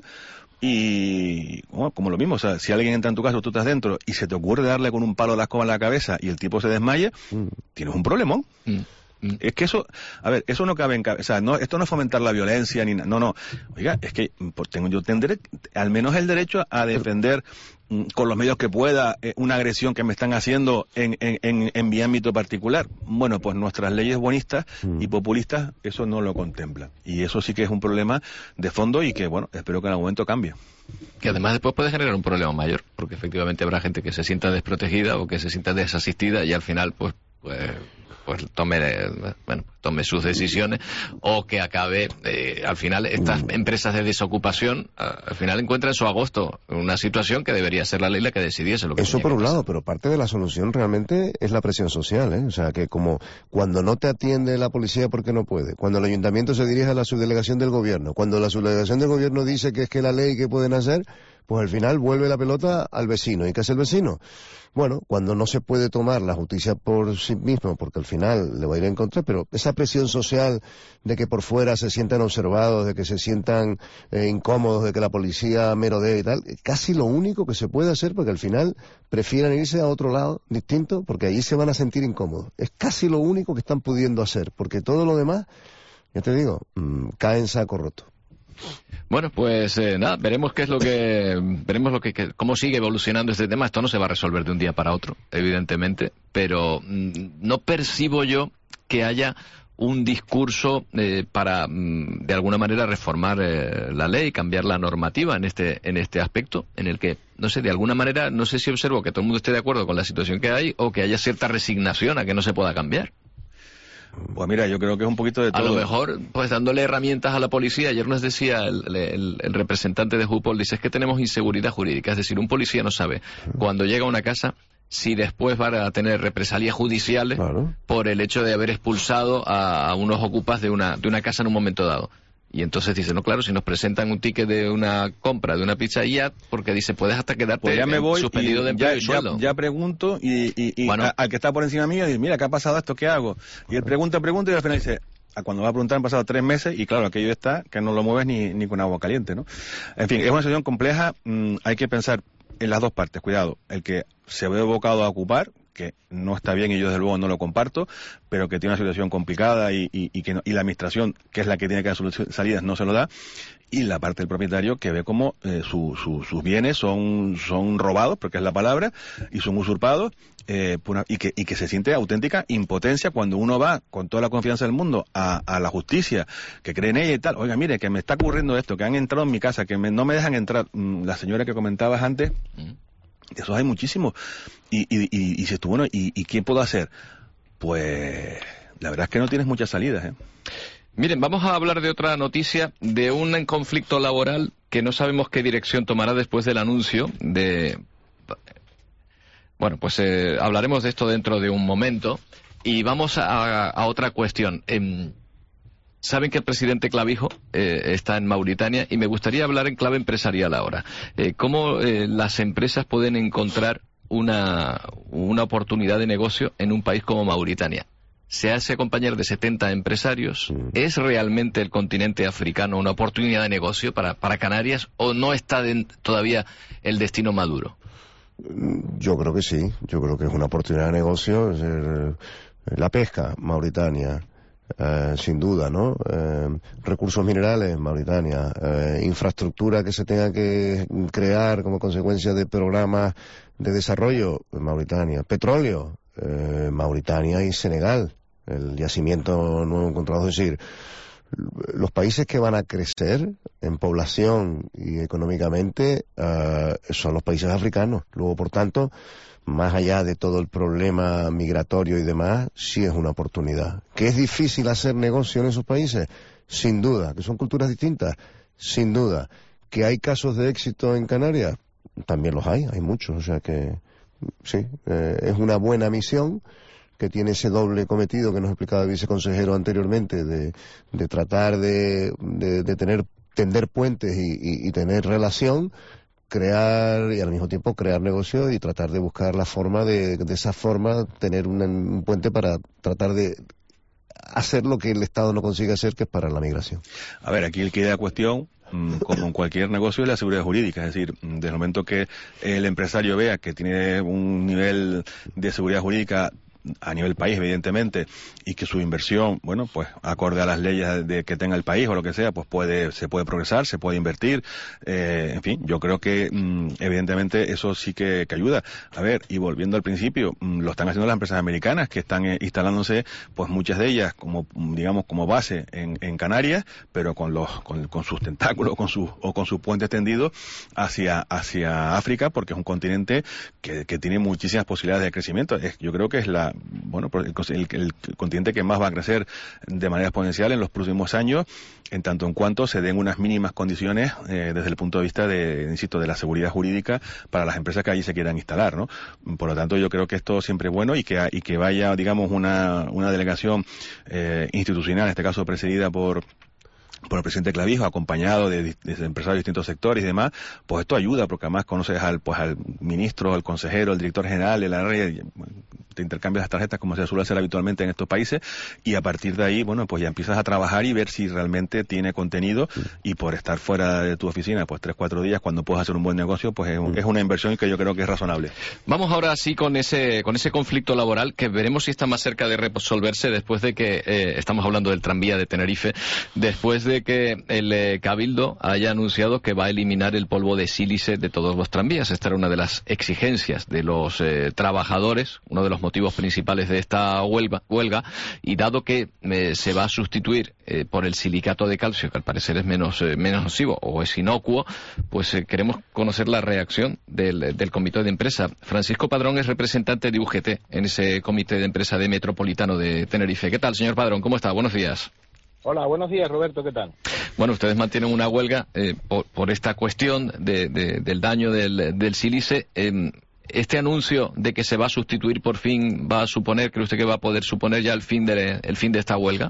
y, bueno, como lo mismo, o sea, si alguien entra en tu casa o tú estás dentro y se te ocurre darle con un palo de la escoba en la cabeza y el tipo se desmaya, mm. tienes un problemón. Mm. Es que eso, a ver, eso no cabe en cabeza, o sea, no, esto no es fomentar la violencia ni nada, no, no, oiga, es que pues, tengo yo tendré al menos el derecho a defender mm, con los medios que pueda eh, una agresión que me están haciendo en, en, en, en mi ámbito particular. Bueno, pues nuestras leyes buenistas mm. y populistas eso no lo contemplan, y eso sí que es un problema de fondo y que, bueno, espero que en algún momento cambie. Que además después puede generar un problema mayor, porque efectivamente habrá gente que se sienta desprotegida o que se sienta desasistida y al final, pues, pues pues tome, bueno, tome sus decisiones, o que acabe, eh, al final, estas empresas de desocupación, al final encuentran en su agosto una situación que debería ser la ley la que decidiese lo que eso por un lado, pero parte de la solución realmente es la presión social, ¿eh? O sea, que como cuando no te atiende la policía porque no puede, cuando el ayuntamiento se dirige a la subdelegación del gobierno, cuando la subdelegación del gobierno dice que es que la ley que pueden hacer, pues al final vuelve la pelota al vecino. ¿Y qué hace el vecino? Bueno, cuando no se puede tomar la justicia por sí mismo, porque al final le va a ir en contra, pero esa presión social de que por fuera se sientan observados, de que se sientan eh, incómodos, de que la policía merodee y tal, casi lo único que se puede hacer, porque al final prefieren irse a otro lado distinto, porque allí se van a sentir incómodos. Es casi lo único que están pudiendo hacer, porque todo lo demás, ya te digo, mmm, cae en saco roto. Bueno, pues eh, nada, veremos qué es lo que, veremos lo que, que, cómo sigue evolucionando este tema. Esto no se va a resolver de un día para otro, evidentemente, pero mmm, no percibo yo que haya un discurso eh, para, mmm, de alguna manera, reformar eh, la ley, cambiar la normativa en este, en este aspecto, en el que, no sé, de alguna manera, no sé si observo que todo el mundo esté de acuerdo con la situación que hay o que haya cierta resignación a que no se pueda cambiar. Pues mira, yo creo que es un poquito de todo. A lo mejor, pues dándole herramientas a la policía. Ayer nos decía el, el, el representante de Jupol, dice, es que tenemos inseguridad jurídica. Es decir, un policía no sabe cuando llega a una casa si después va a tener represalias judiciales, claro, por el hecho de haber expulsado a, a unos ocupas de una, de una casa en un momento dado. Y entonces dice, no, claro, si nos presentan un ticket de una compra de una pizzería, porque dice, puedes hasta quedarte pues ya me voy suspendido y de empleo ya, y sueldo. Ya, ya pregunto y, y, y bueno, a, al que está por encima mío dice, mira, ¿qué ha pasado esto? ¿Qué hago? Y él pregunta, pregunta y al final dice, a cuando va a preguntar han pasado tres meses y claro, aquello está que no lo mueves ni, ni con agua caliente, ¿no? En fin, es una situación compleja, mmm, hay que pensar en las dos partes, cuidado, el que se ve evocado a ocupar, que no está bien y yo desde luego no lo comparto, pero que tiene una situación complicada y, y, y que no, y la administración, que es la que tiene que dar salidas, no se lo da, y la parte del propietario que ve como eh, su, su, sus bienes son, son robados, porque es la palabra, y son usurpados, eh, y, que, y que se siente auténtica impotencia cuando uno va con toda la confianza del mundo a, a la justicia, que cree en ella y tal. Oiga, mire, que me está ocurriendo esto, que han entrado en mi casa, que me, no me dejan entrar. La señora que comentabas antes, de esos hay muchísimos. Y, y, y, y dices tú, bueno, ¿y, ¿y qué puedo hacer? Pues la verdad es que no tienes muchas salidas, ¿eh? Miren, vamos a hablar de otra noticia, de un conflicto laboral que no sabemos qué dirección tomará después del anuncio de... Bueno, pues eh, hablaremos de esto dentro de un momento y vamos a, a otra cuestión. Eh, Saben que el presidente Clavijo eh, está en Mauritania y me gustaría hablar en clave empresarial ahora. Eh, ¿Cómo eh, las empresas pueden encontrar una, una oportunidad de negocio en un país como Mauritania? Se hace acompañar de setenta empresarios. ¿Es realmente el continente africano una oportunidad de negocio para, para Canarias o no está de, todavía el destino maduro? Yo creo que sí, yo creo que es una oportunidad de negocio. Es el, la pesca, Mauritania, eh, sin duda, ¿no? Eh, recursos minerales, Mauritania, eh, infraestructura que se tenga que crear como consecuencia de programas de desarrollo, Mauritania, petróleo, eh, Mauritania y Senegal, el yacimiento nuevo encontrado. Es decir, los países que van a crecer en población y económicamente uh, son los países africanos. Luego, por tanto, más allá de todo el problema migratorio y demás, sí es una oportunidad. ¿Que es difícil hacer negocio en esos países? Sin duda. ¿Que son culturas distintas? Sin duda. ¿Que hay casos de éxito en Canarias? También los hay, hay muchos. O sea que sí, eh, es una buena misión que tiene ese doble cometido que nos explicaba el viceconsejero anteriormente, de, de tratar de, de, de tener, tender puentes y, y, y tener relación, crear y al mismo tiempo crear negocio y tratar de buscar la forma de, de esa forma, tener un, un puente para tratar de hacer lo que el Estado no consigue hacer, que es parar la migración. A ver, aquí el que da cuestión, como en cualquier negocio, es la seguridad jurídica. Es decir, desde el momento que el empresario vea que tiene un nivel de seguridad jurídica a nivel país, evidentemente, y que su inversión, bueno, pues acorde a las leyes de que tenga el país o lo que sea, pues puede, se puede progresar, se puede invertir, eh, en fin, yo creo que mmm, evidentemente eso sí que, que ayuda. A ver, y volviendo al principio, mmm, lo están haciendo las empresas americanas, que están eh, instalándose, pues muchas de ellas como, digamos, como base en, en Canarias, pero con los, con, con sus tentáculos, con sus, o con sus puentes tendidos hacia, hacia África, porque es un continente que, que tiene muchísimas posibilidades de crecimiento. Es, yo creo que es la bueno, el, el, el continente que más va a crecer de manera exponencial en los próximos años, en tanto en cuanto se den unas mínimas condiciones eh, desde el punto de vista de, insisto, de la seguridad jurídica para las empresas que allí se quieran instalar, ¿no? Por lo tanto, yo creo que esto siempre es bueno y que, y que vaya, digamos, una, una delegación eh, institucional, en este caso presidida por por el presidente Clavijo, acompañado de, de empresarios de distintos sectores y demás, pues esto ayuda, porque además conoces al, pues al ministro, al consejero, al director general de la red, te intercambias las tarjetas como se suele hacer habitualmente en estos países, y a partir de ahí, bueno, pues ya empiezas a trabajar y ver si realmente tiene contenido, y por estar fuera de tu oficina, pues tres, cuatro días, cuando puedas hacer un buen negocio, pues es, es una inversión que yo creo que es razonable. Vamos ahora sí con ese, con ese conflicto laboral, que veremos si está más cerca de resolverse después de que, eh, estamos hablando del tranvía de Tenerife, después de que el eh, Cabildo haya anunciado que va a eliminar el polvo de sílice de todos los tranvías. Esta era una de las exigencias de los eh, trabajadores, uno de los motivos principales de esta huelga, huelga y dado que eh, se va a sustituir eh, por el silicato de calcio, que al parecer es menos, eh, menos nocivo o es inocuo, pues eh, queremos conocer la reacción del, del comité de empresa. Francisco Padrón es representante de U G T en ese comité de empresa de Metropolitano de Tenerife. ¿Qué tal, señor Padrón? ¿Cómo está? Buenos días. Hola, buenos días, Roberto, ¿qué tal? Bueno, ustedes mantienen una huelga eh, por, por esta cuestión de, de, del daño del, del sílice. Eh, ¿Este anuncio de que se va a sustituir por fin va a suponer, cree usted que va a poder suponer ya el fin de, el fin de esta huelga?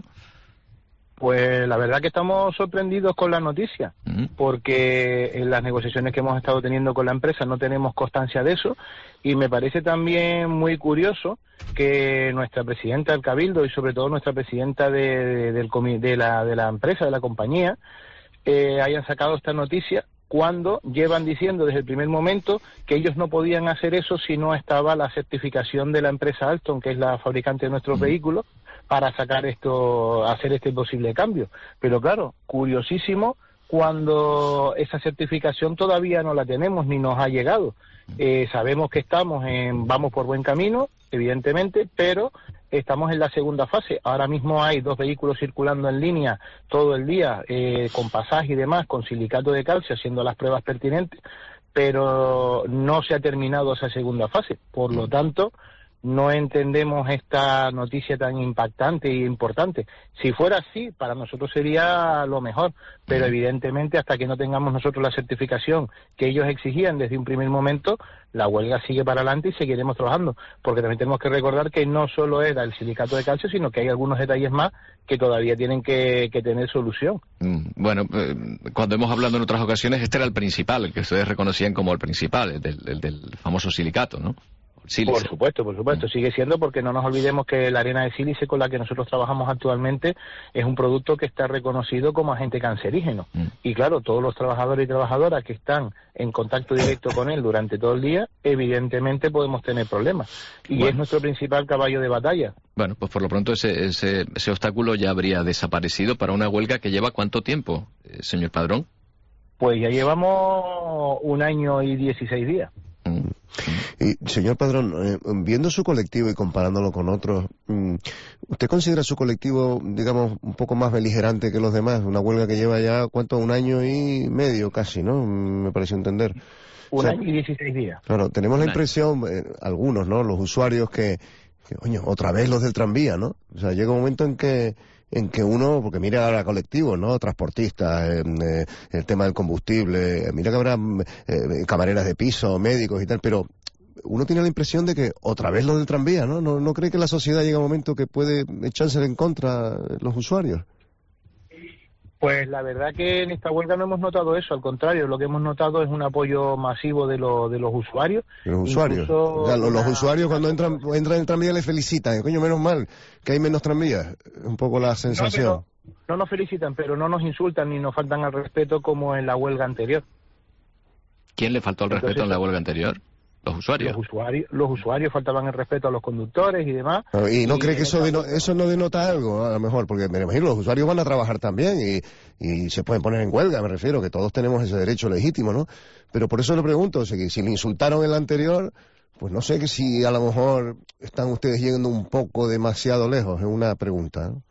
Pues la verdad que estamos sorprendidos con la noticia, uh-huh. porque en las negociaciones que hemos estado teniendo con la empresa no tenemos constancia de eso, y me parece también muy curioso que nuestra presidenta del Cabildo y sobre todo nuestra presidenta de, de, del, de, la, de la empresa, de la compañía, eh, hayan sacado esta noticia cuando llevan diciendo desde el primer momento que ellos no podían hacer eso si no estaba la certificación de la empresa Alstom, que es la fabricante de nuestros vehículos, para sacar esto, hacer este posible cambio. Pero claro, curiosísimo, cuando esa certificación todavía no la tenemos ni nos ha llegado. Eh, sabemos que estamos en, vamos por buen camino, evidentemente, pero estamos en la segunda fase. Ahora mismo hay dos vehículos circulando en línea todo el día, eh, con pasaje y demás, con silicato de calcio, haciendo las pruebas pertinentes, pero no se ha terminado esa segunda fase. Por lo tanto, no entendemos esta noticia tan impactante e importante. Si fuera así, para nosotros sería lo mejor, pero evidentemente hasta que no tengamos nosotros la certificación que ellos exigían desde un primer momento, la huelga sigue para adelante y seguiremos trabajando, porque también tenemos que recordar que no solo era el silicato de calcio, sino que hay algunos detalles más que todavía tienen que, que tener solución. Mm, bueno, eh, cuando hemos hablado en otras ocasiones, este era el principal, el que ustedes reconocían como el principal, el del, el del famoso silicato, ¿no? Sílice. Por supuesto, por supuesto, sigue siendo, porque no nos olvidemos que la arena de sílice con la que nosotros trabajamos actualmente es un producto que está reconocido como agente cancerígeno. Mm. Y claro, todos los trabajadores y trabajadoras que están en contacto directo con él durante todo el día, evidentemente podemos tener problemas. Y bueno, es nuestro principal caballo de batalla. Bueno, pues por lo pronto ese, ese, ese obstáculo ya habría desaparecido para una huelga que lleva ¿cuánto tiempo, eh, señor Padrón? Pues ya llevamos un año y dieciséis días. Y, señor Padrón, eh, viendo su colectivo y comparándolo con otros, ¿usted considera su colectivo, digamos, un poco más beligerante que los demás? Una huelga que lleva ya, ¿cuánto? Un año y medio casi, ¿no? Me pareció entender. Un o sea, año y dieciséis días. Claro, tenemos la impresión, eh, algunos, ¿no? Los usuarios que, que, coño, otra vez los del tranvía, ¿no? O sea, llega un momento en que en que uno, porque mira ahora colectivos, ¿no? Transportistas, eh, eh, el tema del combustible, mira que habrá eh, camareras de piso, médicos y tal, pero uno tiene la impresión de que otra vez los del tranvía, ¿no? ¿No, no cree que la sociedad llega a un momento que puede echarse en contra los usuarios? Pues la verdad que en esta huelga no hemos notado eso, al contrario, lo que hemos notado es un apoyo masivo de, lo, de los usuarios. De los usuarios. O sea, los, los usuarios cuando entran, entran en el tranvía les felicitan, coño, menos mal que hay menos tranvías, un poco la sensación. No, no nos felicitan, pero no nos insultan ni nos faltan al respeto como en la huelga anterior. ¿Quién le faltó el respeto Entonces, en la huelga anterior? Los usuarios. Los usuarios, los usuarios faltaban el respeto a los conductores y demás. ¿Y no y cree que eso, de no, eso no denota algo, a lo mejor? Porque me imagino, los usuarios van a trabajar también y, y se pueden poner en huelga, me refiero, que todos tenemos ese derecho legítimo, ¿no? Pero por eso le pregunto, o sea, que si le insultaron en la anterior, pues no sé que si a lo mejor están ustedes yendo un poco demasiado lejos, es una pregunta, ¿no?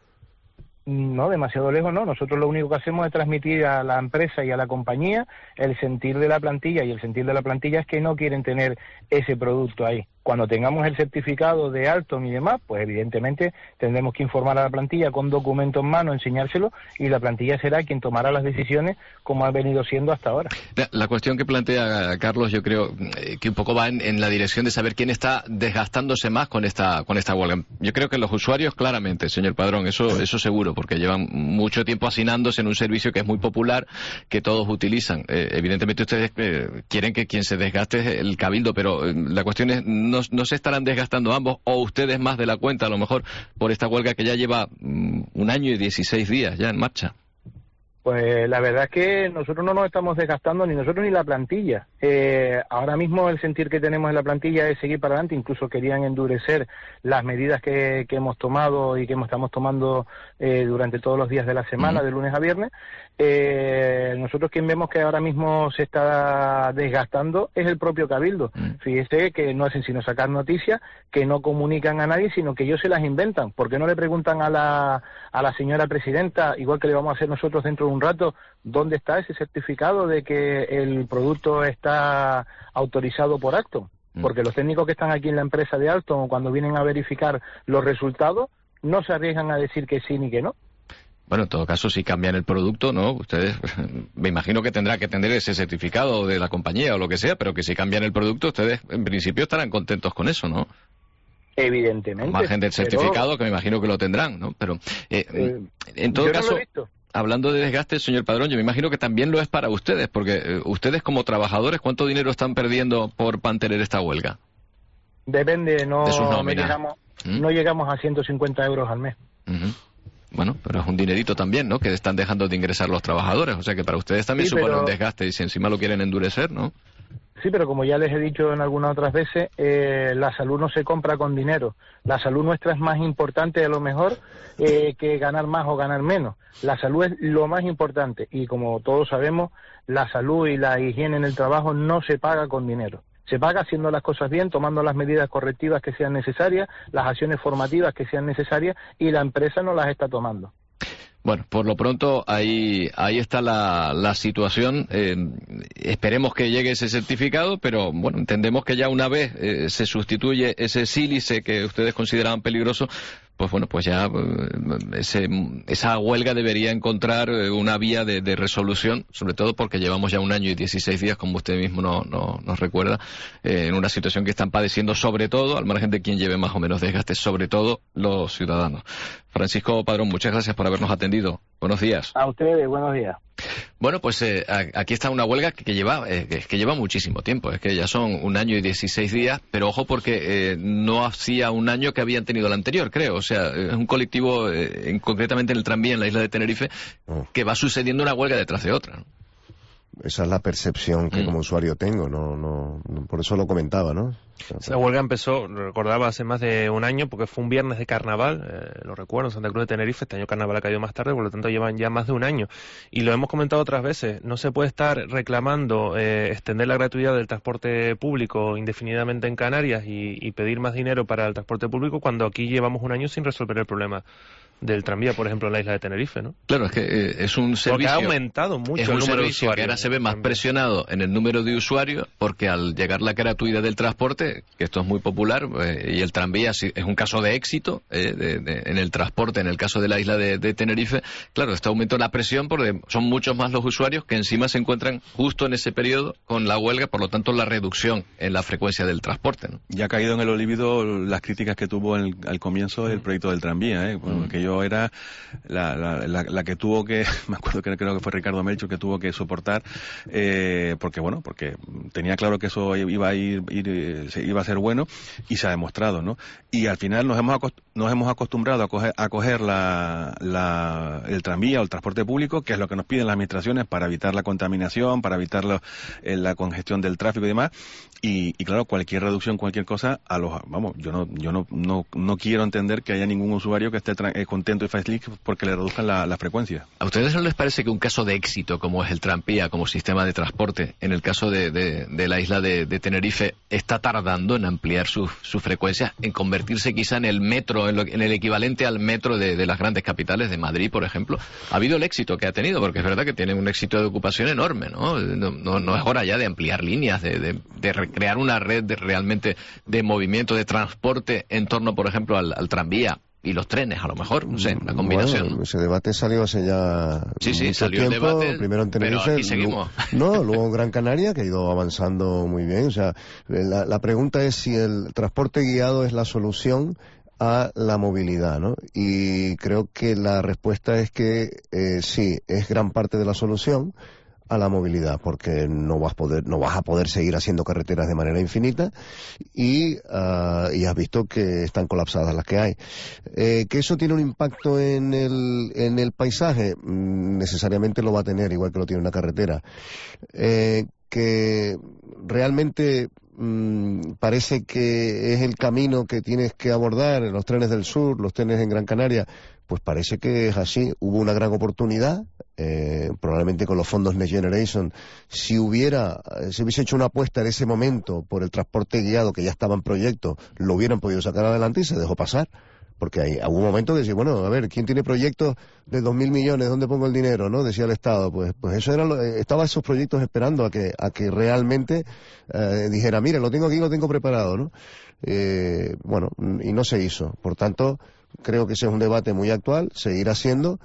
No, demasiado lejos no. Nosotros lo único que hacemos es transmitir a la empresa y a la compañía el sentir de la plantilla, y el sentir de la plantilla es que no quieren tener ese producto ahí. Cuando tengamos el certificado de Alstom y demás, pues evidentemente tendremos que informar a la plantilla con documento en mano, enseñárselo, y la plantilla será quien tomará las decisiones como ha venido siendo hasta ahora. La, la cuestión que plantea Carlos, yo creo eh, que un poco va en, en la dirección de saber quién está desgastándose más con esta con esta huelga. Yo creo que los usuarios, claramente, señor Padrón, eso eso seguro, porque llevan mucho tiempo hacinándose en un servicio que es muy popular, que todos utilizan. Eh, evidentemente ustedes eh, quieren que quien se desgaste es el cabildo, pero eh, la cuestión es, no, no se estarán desgastando ambos, o ustedes más de la cuenta, a lo mejor, por esta huelga que ya lleva mm, un año y dieciséis días ya en marcha. Pues la verdad es que nosotros no nos estamos desgastando, ni nosotros ni la plantilla. Eh, ahora mismo el sentir que tenemos en la plantilla es seguir para adelante. Incluso querían endurecer las medidas que, que hemos tomado y que estamos tomando eh, durante todos los días de la semana, uh-huh. de lunes a viernes. Eh, nosotros quien vemos que ahora mismo se está desgastando es el propio Cabildo. Uh-huh. Fíjese que no hacen sino sacar noticias que no comunican a nadie, sino que ellos se las inventan. ¿Por qué no le preguntan a la, a la señora presidenta, igual que le vamos a hacer nosotros dentro de un un rato, dónde está ese certificado de que el producto está autorizado por Alstom? Porque los técnicos que están aquí en la empresa de Alstom, cuando vienen a verificar los resultados, no se arriesgan a decir que sí ni que no. Bueno, en todo caso, si cambian el producto, ¿no? Ustedes, me imagino que tendrá que tener ese certificado de la compañía o lo que sea, pero que si cambian el producto, ustedes en principio estarán contentos con eso, ¿no? Evidentemente. Margen del certificado, pero... que me imagino que lo tendrán, ¿no? Pero, eh, eh, en todo caso... No lo he visto. Hablando de desgaste, señor Padrón, yo me imagino que también lo es para ustedes, porque eh, ustedes como trabajadores, ¿cuánto dinero están perdiendo por mantener esta huelga? Depende, no, de sus no, llegamos, ¿Mm? no llegamos a ciento cincuenta euros al mes. Uh-huh. Bueno, pero es un dinerito también, ¿no? Que están dejando de ingresar los trabajadores. O sea que para ustedes también Sí, supone pero- un desgaste y si encima lo quieren endurecer, ¿no? Sí, pero como ya les he dicho en algunas otras veces, eh, la salud no se compra con dinero. La salud nuestra es más importante a lo mejor eh, que ganar más o ganar menos. La salud es lo más importante y como todos sabemos, la salud y la higiene en el trabajo no se paga con dinero. Se paga haciendo las cosas bien, tomando las medidas correctivas que sean necesarias, las acciones formativas que sean necesarias y la empresa no las está tomando. Bueno, por lo pronto ahí ahí está la, la situación. Eh, esperemos que llegue ese certificado, pero bueno, entendemos que ya una vez eh, se sustituye ese sílice que ustedes consideraban peligroso, pues bueno, pues ya eh, ese, esa huelga debería encontrar eh, una vía de, de resolución, sobre todo porque llevamos ya un año y dieciséis días, como usted mismo no, no, nos recuerda, eh, en una situación que están padeciendo sobre todo, al margen de quien lleve más o menos desgaste, sobre todo los ciudadanos. Francisco Padrón, muchas gracias por habernos atendido. Buenos días. A ustedes, buenos días. Bueno, pues eh, a- aquí está una huelga que, que lleva eh, que, que lleva muchísimo tiempo, es que ya son un año y dieciséis días, pero ojo porque eh, no hacía un año que habían tenido la anterior, creo, o sea, es un colectivo, eh, en- concretamente en el tranvía en la isla de Tenerife, que va sucediendo una huelga detrás de otra, ¿no? Esa es la percepción que Mm. como usuario tengo, no, no, no- por eso lo comentaba, ¿no? Esa huelga empezó, lo recordaba, hace más de un año, porque fue un viernes de carnaval, eh, lo recuerdo, en Santa Cruz de Tenerife. Este año carnaval ha caído más tarde, por lo tanto llevan ya más de un año. Y lo hemos comentado otras veces, no se puede estar reclamando eh, extender la gratuidad del transporte público indefinidamente en Canarias y, y pedir más dinero para el transporte público cuando aquí llevamos un año sin resolver el problema del tranvía, por ejemplo, en la isla de Tenerife, ¿no? Claro, es que eh, es un Porque servicio... ha aumentado mucho es el un número de servicio usuarios. que ahora se ve más presionado en el número de usuarios porque al llegar la gratuidad del transporte, que esto es muy popular, eh, y el tranvía sí, es un caso de éxito eh, de- de- en el transporte, en el caso de la isla de, de Tenerife, claro, está aumentando la presión porque son muchos más los usuarios que encima se encuentran justo en ese periodo con la huelga, por lo tanto la reducción en la frecuencia del transporte, ¿no? Ya ha caído en el olvido las críticas que tuvo en el- al comienzo del proyecto del tranvía, ¿eh? Bueno, que yo era la, la, la, la que tuvo que, me acuerdo que creo que fue Ricardo Melchor que tuvo que soportar, eh, porque bueno, porque tenía claro que eso iba a ir, ir eh, se- iba a ser bueno y se ha demostrado, ¿no? Y al final nos hemos acost- nos hemos acostumbrado a coger, a coger la, la, el tranvía o el transporte público, que es lo que nos piden las administraciones para evitar la contaminación, para evitar lo- eh, la congestión del tráfico y demás. Y, y claro, cualquier reducción, cualquier cosa, a los, vamos, yo no, yo no, no, no quiero entender que haya ningún usuario que esté tra- eh, contento y feliz porque le reduzcan la, la frecuencia. ¿A ustedes no les parece que un caso de éxito como es el tranvía como sistema de transporte, en el caso de, de, de la isla de, de Tenerife, está tardando en ampliar su, su frecuencia, en convertirse quizá en el metro, en, lo- en el equivalente al metro de, de las grandes capitales, de Madrid, por ejemplo? Ha habido el éxito que ha tenido, porque es verdad que tiene un éxito de ocupación enorme, ¿no? No, no, no es hora ya de ampliar líneas, de, de, de re- crear una red de, realmente de movimiento, de transporte en torno, por ejemplo, al, al tranvía y los trenes, a lo mejor, no sé, una combinación. Bueno, ese debate salió hace ya Sí, sí, mucho salió el tiempo, debate, primero en pero Tenerife, aquí seguimos. luego- no, luego en Gran Canaria, que ha ido avanzando muy bien. O sea, la, la pregunta es si el transporte guiado es la solución a la movilidad, ¿no? Y creo que la respuesta es que eh, sí, es gran parte de la solución a la movilidad, porque no vas a poder, no vas a poder seguir haciendo carreteras de manera infinita y, ah, y has visto que están colapsadas las que hay. Eh, que eso tiene un impacto en el, en el paisaje, Mm, necesariamente lo va a tener, igual que lo tiene una carretera. Eh, que realmente mm, parece que es el camino que tienes que abordar en los trenes del sur, los trenes en Gran Canaria, pues parece que es así. Hubo una gran oportunidad, eh, probablemente con los fondos Next Generation, si hubiera, eh, si hubiese hecho una apuesta en ese momento por el transporte guiado que ya estaba en proyecto, lo hubieran podido sacar adelante y se dejó pasar. Porque hay, hubo un momento que decía, bueno, a ver, ¿quién tiene proyectos de dos mil millones? ¿Dónde pongo el dinero? ¿No? Decía el Estado. Pues, pues eso era, lo, eh, estaba esos proyectos esperando a que, a que realmente eh, dijera, mire, lo tengo aquí, lo tengo preparado, ¿no? Eh, bueno, y no se hizo. Por tanto, creo que ese es un debate muy actual, seguirá siendo,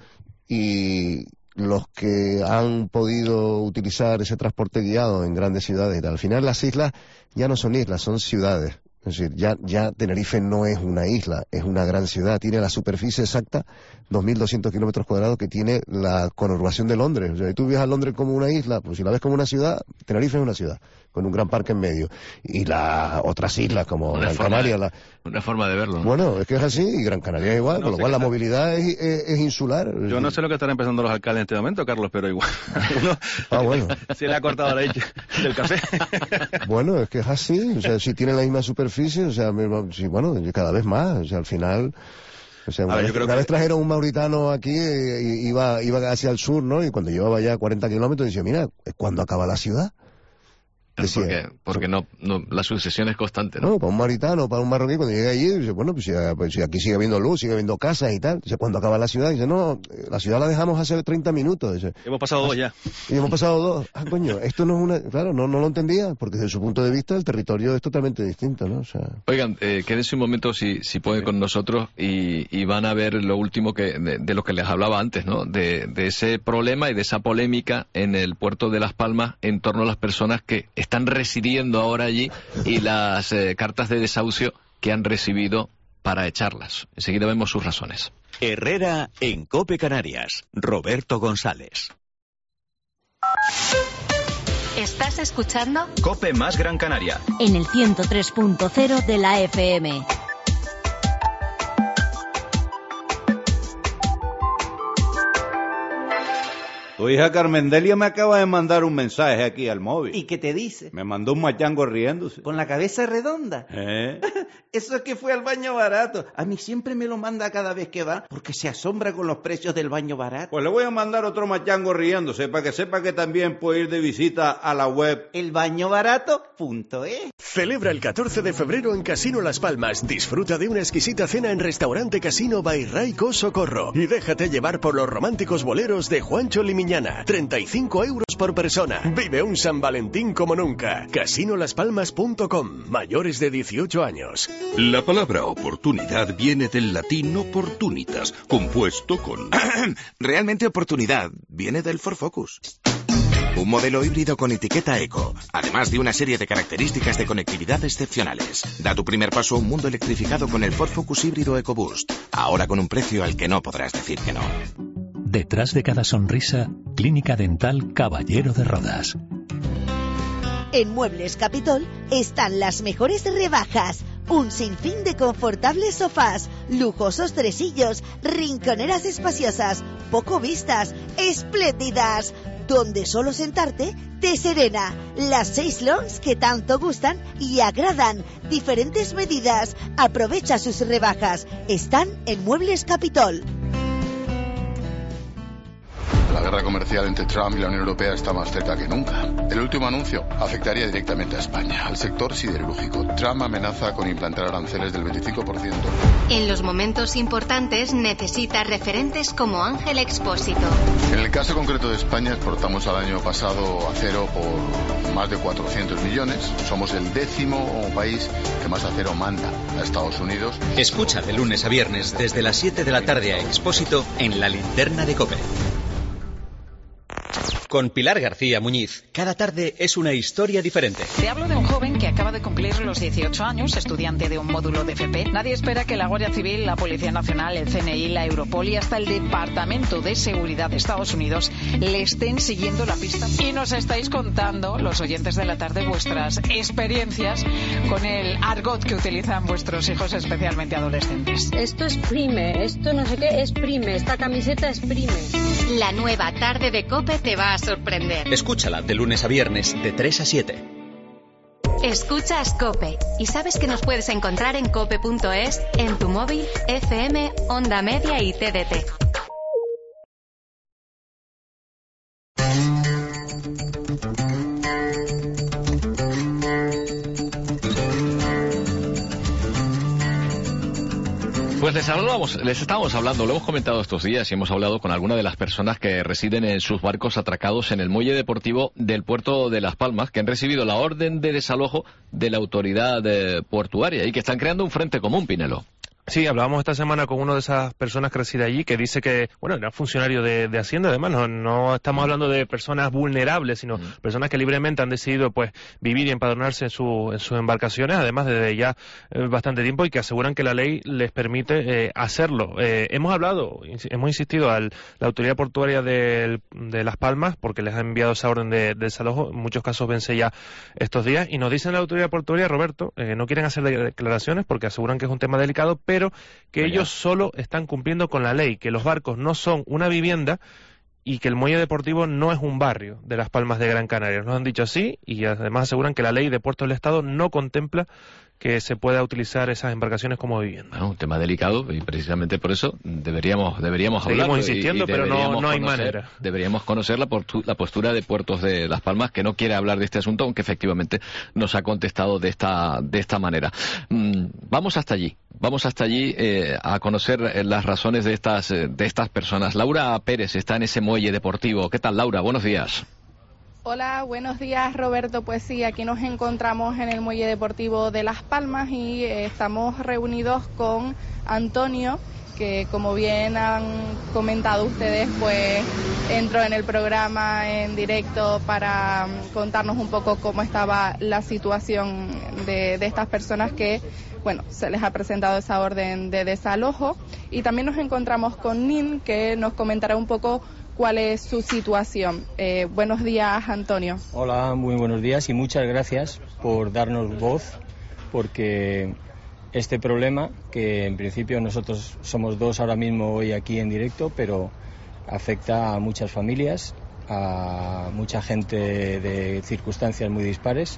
y los que han podido utilizar ese transporte guiado en grandes ciudades y tal. Al final las islas ya no son islas, son ciudades. Es decir, ya, ya Tenerife no es una isla, es una gran ciudad. Tiene la superficie exacta, dos mil doscientos kilómetros cuadrados, que tiene la conurbación de Londres. O sea, si tú viajas a Londres como una isla, pues si la ves como una ciudad, Tenerife es una ciudad, con un gran parque en medio. Y las otras islas, como una Gran forma, Canaria... La... Una forma de verlo. Bueno, es que es así, y Gran Canaria es igual, No con lo sé cual la qué tal. movilidad es, es, es insular. Yo no sé lo que están empezando los alcaldes en este momento, Carlos, pero igual. Uno ah, bueno. se le ha cortado la leche del café. Bueno, es que es así, o sea, si tienen la misma superficie, o sea, sí, bueno, cada vez más, o sea, al final... O sea, una, ver, vez, yo creo una que... vez trajeron un mauritano aquí, y, iba, iba hacia el sur, ¿no? Y cuando llevaba ya cuarenta kilómetros, decía, mira, ¿cuándo acaba la ciudad? Decía, porque porque no, no la sucesión es constante, ¿no? No, para un mauritano, para un marroquí, cuando llega allí, dice, bueno, pues, ya, pues si aquí sigue habiendo luz, sigue habiendo casas y tal. Dice, ¿cuándo acaba la ciudad? Dice, no, la ciudad la dejamos hace treinta minutos. Dice, hemos pasado dos ya. Y hemos pasado dos. Ah, coño, esto no es una... Claro, no, no lo entendía, porque desde su punto de vista el territorio es totalmente distinto, ¿no? O sea... Oigan, eh, quédense un momento, si, si pueden, con nosotros y, y van a ver lo último que de, de lo que les hablaba antes, ¿no? De, de ese problema y de esa polémica en el puerto de Las Palmas en torno a las personas que están residiendo ahora allí y las eh, cartas de desahucio que han recibido para echarlas. Enseguida vemos sus razones. Herrera en COPE Canarias. Roberto González. ¿Estás escuchando? COPE más Gran Canaria. En el ciento tres punto cero de la F M. Tu hija Carmendelia me acaba de mandar un mensaje aquí al móvil. ¿Y qué te dice? Me mandó un machango riéndose. ¿Con la cabeza redonda? ¿Eh? Eso es que fue al baño barato. A mí siempre me lo manda cada vez que va, porque se asombra con los precios del baño barato. Pues le voy a mandar otro machango riéndose, para que sepa que también puede ir de visita a la web el baño barato punto es. Celebra el catorce de febrero en Casino Las Palmas. Disfruta de una exquisita cena en Restaurante Casino by Raico Socorro. Y déjate llevar por los románticos boleros de Juancho Limiñana. treinta y cinco euros por persona. Vive un San Valentín como nunca. casino las palmas punto com. Mayores de dieciocho años. La palabra oportunidad viene del latín opportunitas, compuesto con... Realmente oportunidad viene del Ford Focus. Un modelo híbrido con etiqueta eco, además de una serie de características de conectividad excepcionales. Da tu primer paso a un mundo electrificado con el Ford Focus híbrido EcoBoost, ahora con un precio al que no podrás decir que no. Detrás de cada sonrisa, Clínica Dental Caballero de Rodas. En Muebles Capitol están las mejores rebajas. Un sinfín de confortables sofás, lujosos tresillos, rinconeras espaciosas, poco vistas, espléndidas. Donde solo sentarte te serena. Las seis lawns que tanto gustan y agradan. Diferentes medidas. Aprovecha sus rebajas. Están en Muebles Capitol. La guerra comercial entre Trump y la Unión Europea está más cerca que nunca. El último anuncio afectaría directamente a España, al sector siderúrgico. Trump amenaza con implantar aranceles del veinticinco por ciento. En los momentos importantes necesita referentes como Ángel Expósito. En el caso concreto de España, exportamos al año pasado acero por más de cuatrocientos millones. Somos el décimo país que más acero manda a Estados Unidos. Escucha de lunes a viernes desde las siete de la tarde a Expósito en La Linterna de COPE. Con Pilar García Muñiz, cada tarde es una historia diferente. Te hablo de un joven que acaba de cumplir los dieciocho años, estudiante de un módulo de F P. Nadie espera que la Guardia Civil, la Policía Nacional, el C N I, la Europol y hasta el Departamento de Seguridad de Estados Unidos le estén siguiendo la pista. Y nos estáis contando, los oyentes de la tarde, vuestras experiencias con el argot que utilizan vuestros hijos, especialmente adolescentes. Esto es prime, esto no sé qué es prime, esta camiseta es prime. La nueva tarde de COPE te va a sorprender. Escúchala de lunes a viernes de tres a siete. Escuchas COPE y sabes que nos puedes encontrar en cope punto es, en tu móvil, F M, Onda Media y T D T. Pues les hablábamos, les estábamos hablando, lo hemos comentado estos días y hemos hablado con algunas de las personas que residen en sus barcos atracados en el muelle deportivo del puerto de Las Palmas, que han recibido la orden de desalojo de la autoridad eh, portuaria y que están creando un frente común, Pinelo. Sí, hablábamos esta semana con uno de esas personas que reside allí, que dice que, bueno, era funcionario de, de Hacienda, además, no, no estamos hablando de personas vulnerables, sino mm. personas que libremente han decidido, pues, vivir y empadronarse en, su, en sus embarcaciones, además desde ya eh, bastante tiempo, y que aseguran que la ley les permite eh, hacerlo. Eh, hemos hablado, hemos insistido a la autoridad portuaria de, de Las Palmas, porque les ha enviado esa orden de, de desalojo, en muchos casos vence ya estos días, y nos dicen la autoridad portuaria, Roberto, eh, no quieren hacer declaraciones porque aseguran que es un tema delicado, pero que ellos solo están cumpliendo con la ley, que los barcos no son una vivienda y que el muelle deportivo no es un barrio de Las Palmas de Gran Canaria. Nos han dicho así y además aseguran que la ley de puertos del Estado no contempla que se pueda utilizar esas embarcaciones como vivienda. Bueno, un tema delicado y precisamente por eso deberíamos deberíamos hablar. Seguimos insistiendo, y, y pero no, no hay conocer, manera. Deberíamos conocer la, la postura de Puertos de Las Palmas, que no quiere hablar de este asunto, aunque efectivamente nos ha contestado de esta de esta manera. Mm, vamos hasta allí, vamos hasta allí eh, a conocer eh, las razones de estas eh, de estas personas. Laura Pérez está en ese muelle deportivo. ¿Qué tal, Laura? Buenos días. Hola, buenos días, Roberto. Pues sí, aquí nos encontramos en el Muelle Deportivo de Las Palmas y eh, estamos reunidos con Antonio, que como bien han comentado ustedes, pues entró en el programa en directo para um, contarnos un poco cómo estaba la situación de, de estas personas que, bueno, se les ha presentado esa orden de desalojo. Y también nos encontramos con Nin, que nos comentará un poco cuál es su situación. Eh, buenos días, Antonio. Hola, muy buenos días y muchas gracias por darnos voz, porque este problema, que en principio nosotros somos dos ahora mismo hoy aquí en directo, pero afecta a muchas familias, a mucha gente de circunstancias muy dispares,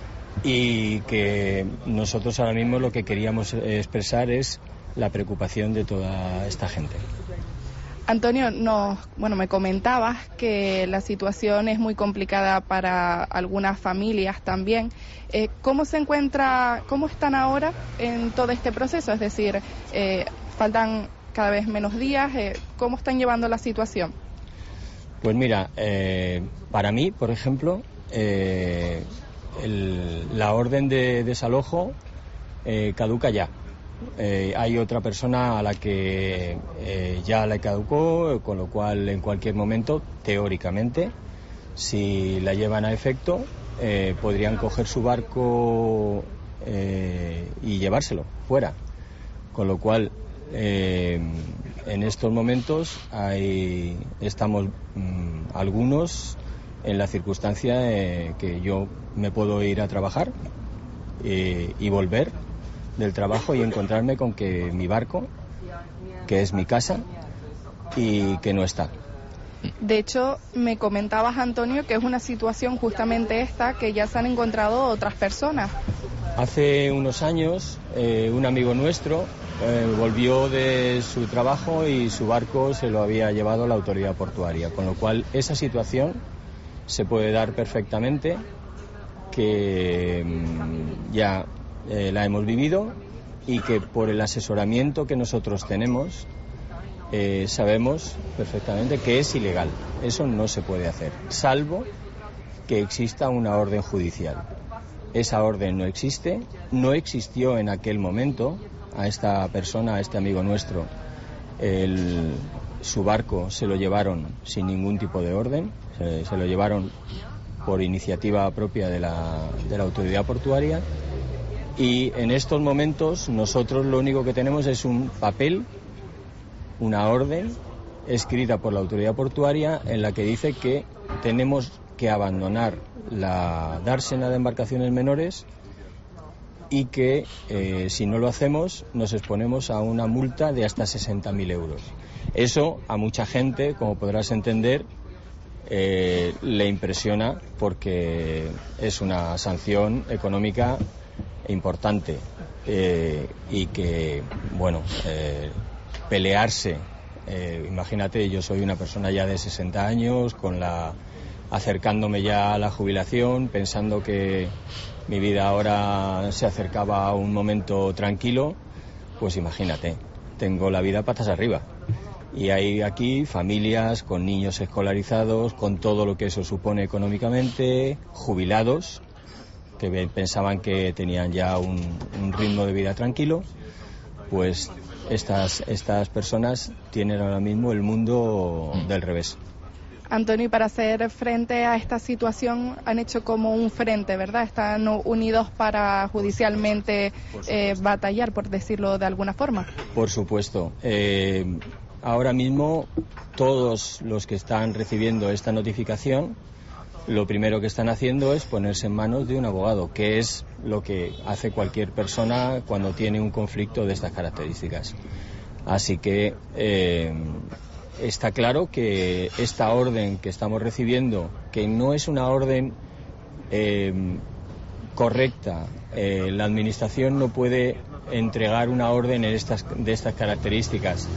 y que nosotros ahora mismo lo que queríamos expresar es la preocupación de toda esta gente. Antonio, nos, bueno, me comentabas que la situación es muy complicada para algunas familias también. Eh, ¿Cómo se encuentra, cómo están ahora en todo este proceso? Es decir, eh, faltan cada vez menos días. Eh, ¿Cómo están llevando la situación? Pues mira, eh, para mí, por ejemplo, eh, el, la orden de desalojo eh, caduca ya. Eh, hay otra persona a la que eh, ya le caducó, con lo cual en cualquier momento, teóricamente, si la llevan a efecto, eh, podrían coger su barco eh, y llevárselo fuera. Con lo cual, eh, en estos momentos hay, estamos mmm, algunos en la circunstancia de que yo me puedo ir a trabajar eh, y volver del trabajo y encontrarme con que mi barco, que es mi casa, y que no está. De hecho, me comentabas, Antonio, que es una situación justamente esta, que ya se han encontrado otras personas. Hace unos años, eh, un amigo nuestro eh, volvió de su trabajo y su barco se lo había llevado a la autoridad portuaria, con lo cual esa situación se puede dar perfectamente, que mmm, ya Eh, la hemos vivido y que por el asesoramiento que nosotros tenemos eh, sabemos perfectamente que es ilegal. Eso no se puede hacer, salvo que exista una orden judicial. Esa orden no existe, no existió en aquel momento. A esta persona, a este amigo nuestro, el, su barco se lo llevaron sin ningún tipo de orden, se, se lo llevaron por iniciativa propia de la, de la autoridad portuaria. Y en estos momentos nosotros lo único que tenemos es un papel, una orden escrita por la autoridad portuaria en la que dice que tenemos que abandonar la dársena de embarcaciones menores y que eh, si no lo hacemos nos exponemos a una multa de hasta sesenta mil euros. Eso a mucha gente, como podrás entender, eh, le impresiona porque es una sanción económica importante eh, y que, bueno, eh, pelearse, eh, imagínate, yo soy una persona ya de sesenta años, con la acercándome ya a la jubilación, pensando que mi vida ahora se acercaba a un momento tranquilo, pues imagínate, tengo la vida patas arriba. Y hay aquí familias con niños escolarizados, con todo lo que eso supone económicamente, jubilados, que pensaban que tenían ya un, un ritmo de vida tranquilo pues estas, estas personas tienen ahora mismo el mundo del revés. Antonio, y para hacer frente a esta situación han hecho como un frente, ¿verdad? Están unidos para judicialmente eh, batallar, por decirlo de alguna forma. Por supuesto. Eh, ahora mismo todos los que están recibiendo esta notificación, lo primero que están haciendo es ponerse en manos de un abogado, que es lo que hace cualquier persona cuando tiene un conflicto de estas características. Así que eh, está claro que esta orden que estamos recibiendo, que no es una orden eh, correcta, eh, la Administración no puede entregar una orden en estas, de estas características.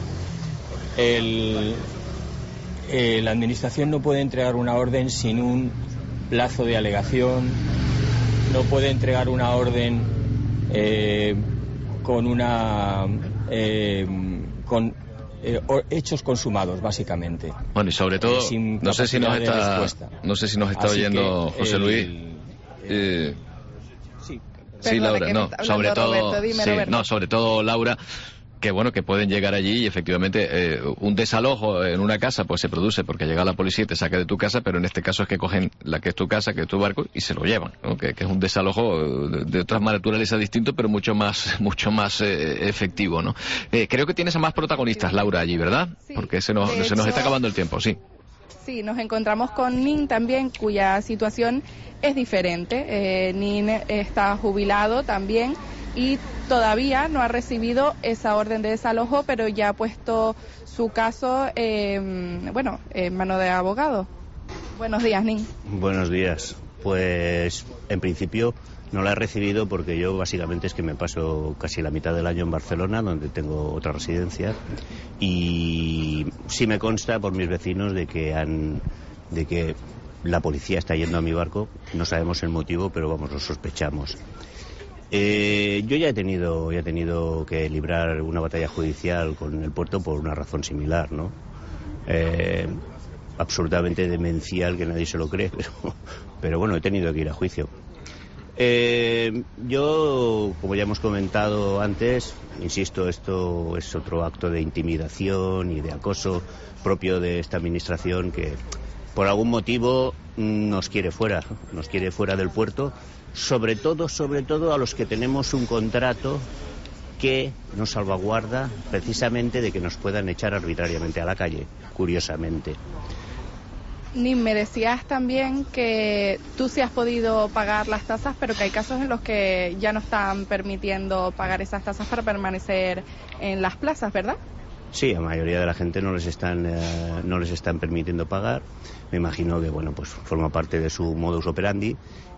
El, eh, la Administración no puede entregar una orden sin un plazo de alegación, no puede entregar una orden eh, con una eh, con Eh, hechos consumados, básicamente. Bueno, y sobre todo, eh, no sé si nos está, no sé si nos está Así oyendo José el, Luis. El, eh, sí, sí, Laura, no, sobre todo, Roberto, dime, sí, Roberto. no, sobre todo Laura, que bueno, que pueden llegar allí y efectivamente eh, un desalojo en una casa pues se produce porque llega la policía y te saca de tu casa, pero en este caso es que cogen la que es tu casa, que es tu barco y se lo llevan, ¿no? que, que es un desalojo de, de otra naturaleza distinto, pero mucho más mucho más eh, efectivo, ¿no? Eh, creo que tienes a más protagonistas, Laura, allí, ¿verdad? Sí, porque se nos, de se nos hecho, está acabando el tiempo, sí. Sí, nos encontramos con Nin también, cuya situación es diferente. Eh, Nin está jubilado también y todavía no ha recibido esa orden de desalojo, pero ya ha puesto su caso, eh, bueno, en mano de abogado. Buenos días, Nin. Buenos días. Pues en principio no la he recibido porque yo básicamente es que me paso casi la mitad del año en Barcelona, donde tengo otra residencia, y sí me consta por mis vecinos de que han, de que la policía está yendo a mi barco. No sabemos el motivo, pero vamos, lo sospechamos. Eh, yo ya he tenido ya he tenido que librar una batalla judicial con el puerto por una razón similar, ¿no? Eh, absolutamente demencial, que nadie se lo cree, pero, pero bueno, he tenido que ir a juicio. Eh, yo, como ya hemos comentado antes, insisto, esto es otro acto de intimidación y de acoso propio de esta administración que por algún motivo nos quiere fuera, nos quiere fuera del puerto, sobre todo, sobre todo a los que tenemos un contrato que nos salvaguarda precisamente de que nos puedan echar arbitrariamente a la calle, curiosamente. Nin, me decías también que tú sí has podido pagar las tasas, pero que hay casos en los que ya no están permitiendo pagar esas tasas para permanecer en las plazas, ¿verdad? Sí, a la mayoría de la gente no les están eh, no les están permitiendo pagar. Me imagino que bueno, pues forma parte de su modus operandi.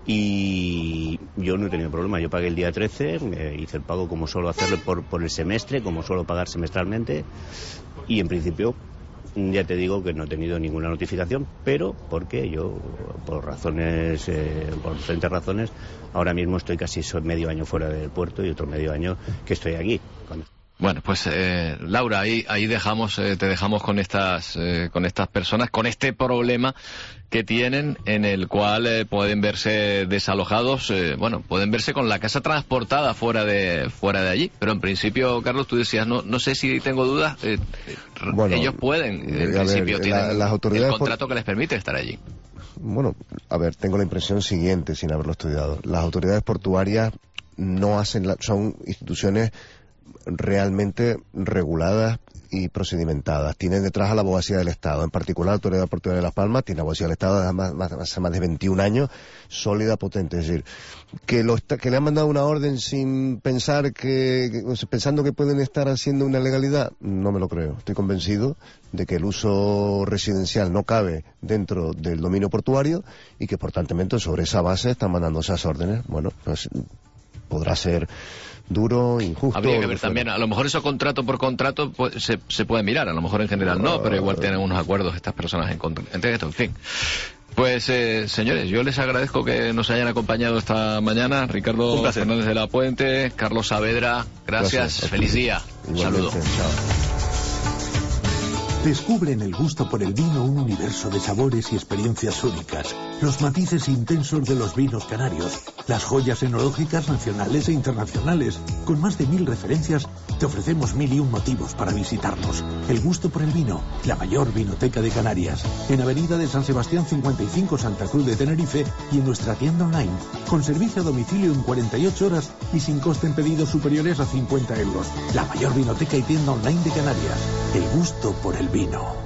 Y yo no he tenido problema, yo pagué el día trece, eh, hice el pago como suelo hacerlo por, por el semestre, como suelo pagar semestralmente, y en principio ya te digo que no he tenido ninguna notificación, pero porque yo, por razones, eh, por diferentes razones, ahora mismo estoy casi medio año fuera del puerto y otro medio año que estoy aquí. Cuando... Bueno, pues eh, Laura, ahí ahí dejamos eh, te dejamos con estas eh, con estas personas, con este problema que tienen, en el cual eh, pueden verse desalojados, eh, bueno, pueden verse con la casa transportada fuera de fuera de allí, pero en principio, Carlos, tú decías, no no sé si tengo dudas, eh, bueno, ellos pueden, en principio ver, tienen la, las autoridades el contrato por... que les permite estar allí. Bueno, a ver, tengo la impresión siguiente, sin haberlo estudiado. Las autoridades portuarias no hacen, la, son instituciones realmente reguladas y procedimentadas. Tienen detrás a la abogacía del Estado, en particular la Autoridad Portuaria de Las Palmas tiene abogacía del Estado desde más, más, hace más de veintiún años, sólida, potente. Es decir, que, lo está, que le han mandado una orden sin pensar que, que, pensando que pueden estar haciendo una ilegalidad, no me lo creo. Estoy convencido de que el uso residencial no cabe dentro del dominio portuario y que, por tanto, sobre esa base están mandando esas órdenes. Bueno, pues podrá ser duro, injusto. Habría que ver también, a lo mejor eso contrato por contrato pues, se, se puede mirar, a lo mejor en general no, pero igual tienen unos acuerdos estas personas en contra. Entre esto, en fin. Pues, eh, señores, yo les agradezco que nos hayan acompañado esta mañana. Ricardo Fernández de la Puente, Carlos Saavedra, gracias, gracias. Feliz día. Un saludo. Chao. Descubre en el gusto por el vino un universo de sabores y experiencias únicas. los matices intensos de los vinos canarios, las joyas enológicas nacionales e internacionales. Con más de mil referencias, te ofrecemos mil y un motivos para visitarnos. El gusto por el vino, la mayor vinoteca de Canarias. En Avenida de San Sebastián cincuenta y cinco, Santa Cruz de Tenerife, y en nuestra tienda online, con servicio a domicilio en cuarenta y ocho horas y sin coste en pedidos superiores a cincuenta euros. La mayor vinoteca y tienda online de Canarias. El gusto por el vino.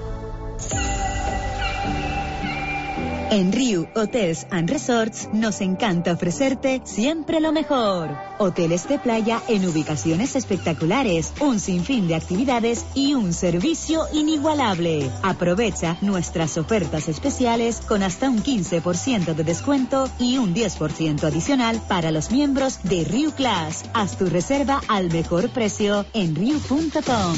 En Riu Hotels and Resorts nos encanta ofrecerte siempre lo mejor. Hoteles de playa en ubicaciones espectaculares, un sinfín de actividades y un servicio inigualable. Aprovecha nuestras ofertas especiales con hasta un quince por ciento de descuento y un diez por ciento adicional para los miembros de Riu Class. Haz tu reserva al mejor precio en riu punto com.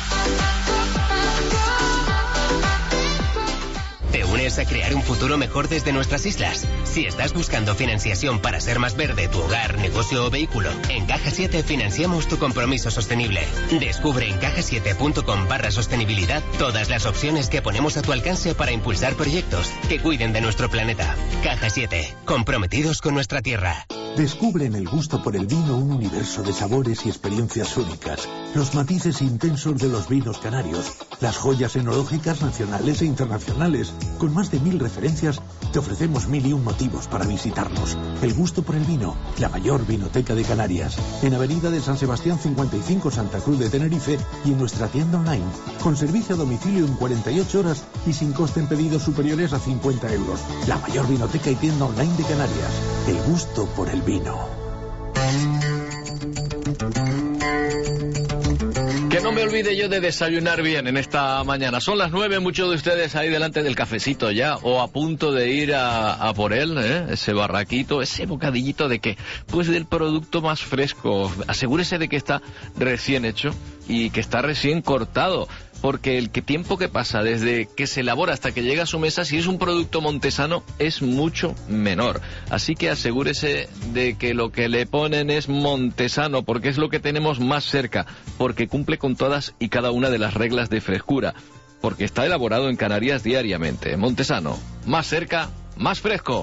¿Te unes a crear un futuro mejor desde nuestras islas? Si estás buscando financiación para ser más verde tu hogar, negocio o vehículo, en Caja siete financiamos tu compromiso sostenible. Descubre en caja siete punto com barra sostenibilidad todas las opciones que ponemos a tu alcance para impulsar proyectos que cuiden de nuestro planeta. Caja siete, comprometidos con nuestra tierra. Descubre en el gusto por el vino un universo de sabores y experiencias únicas, los matices intensos de los vinos canarios, las joyas enológicas nacionales e internacionales. Con más de mil referencias, te ofrecemos mil y un motivos para visitarnos. El gusto por el vino, la mayor vinoteca de Canarias. En Avenida de San Sebastián cincuenta y cinco, Santa Cruz de Tenerife, y en nuestra tienda online, con servicio a domicilio en cuarenta y ocho horas y sin coste en pedidos superiores a cincuenta euros. La mayor vinoteca y tienda online de Canarias. El gusto por el vino. Que no me olvide yo de desayunar bien en esta mañana. Son las nueve, muchos de ustedes ahí delante del cafecito ya, o a punto de ir a, a por él, ¿eh? Ese barraquito, ese bocadillito de qué, pues del producto más fresco. Asegúrese de que está recién hecho y que está recién cortado, porque el que tiempo que pasa desde que se elabora hasta que llega a su mesa, si es un producto montesano, es mucho menor. Así que asegúrese de que lo que le ponen es montesano, porque es lo que tenemos más cerca, porque cumple con todas y cada una de las reglas de frescura, porque está elaborado en Canarias diariamente. Montesano, más cerca, más fresco.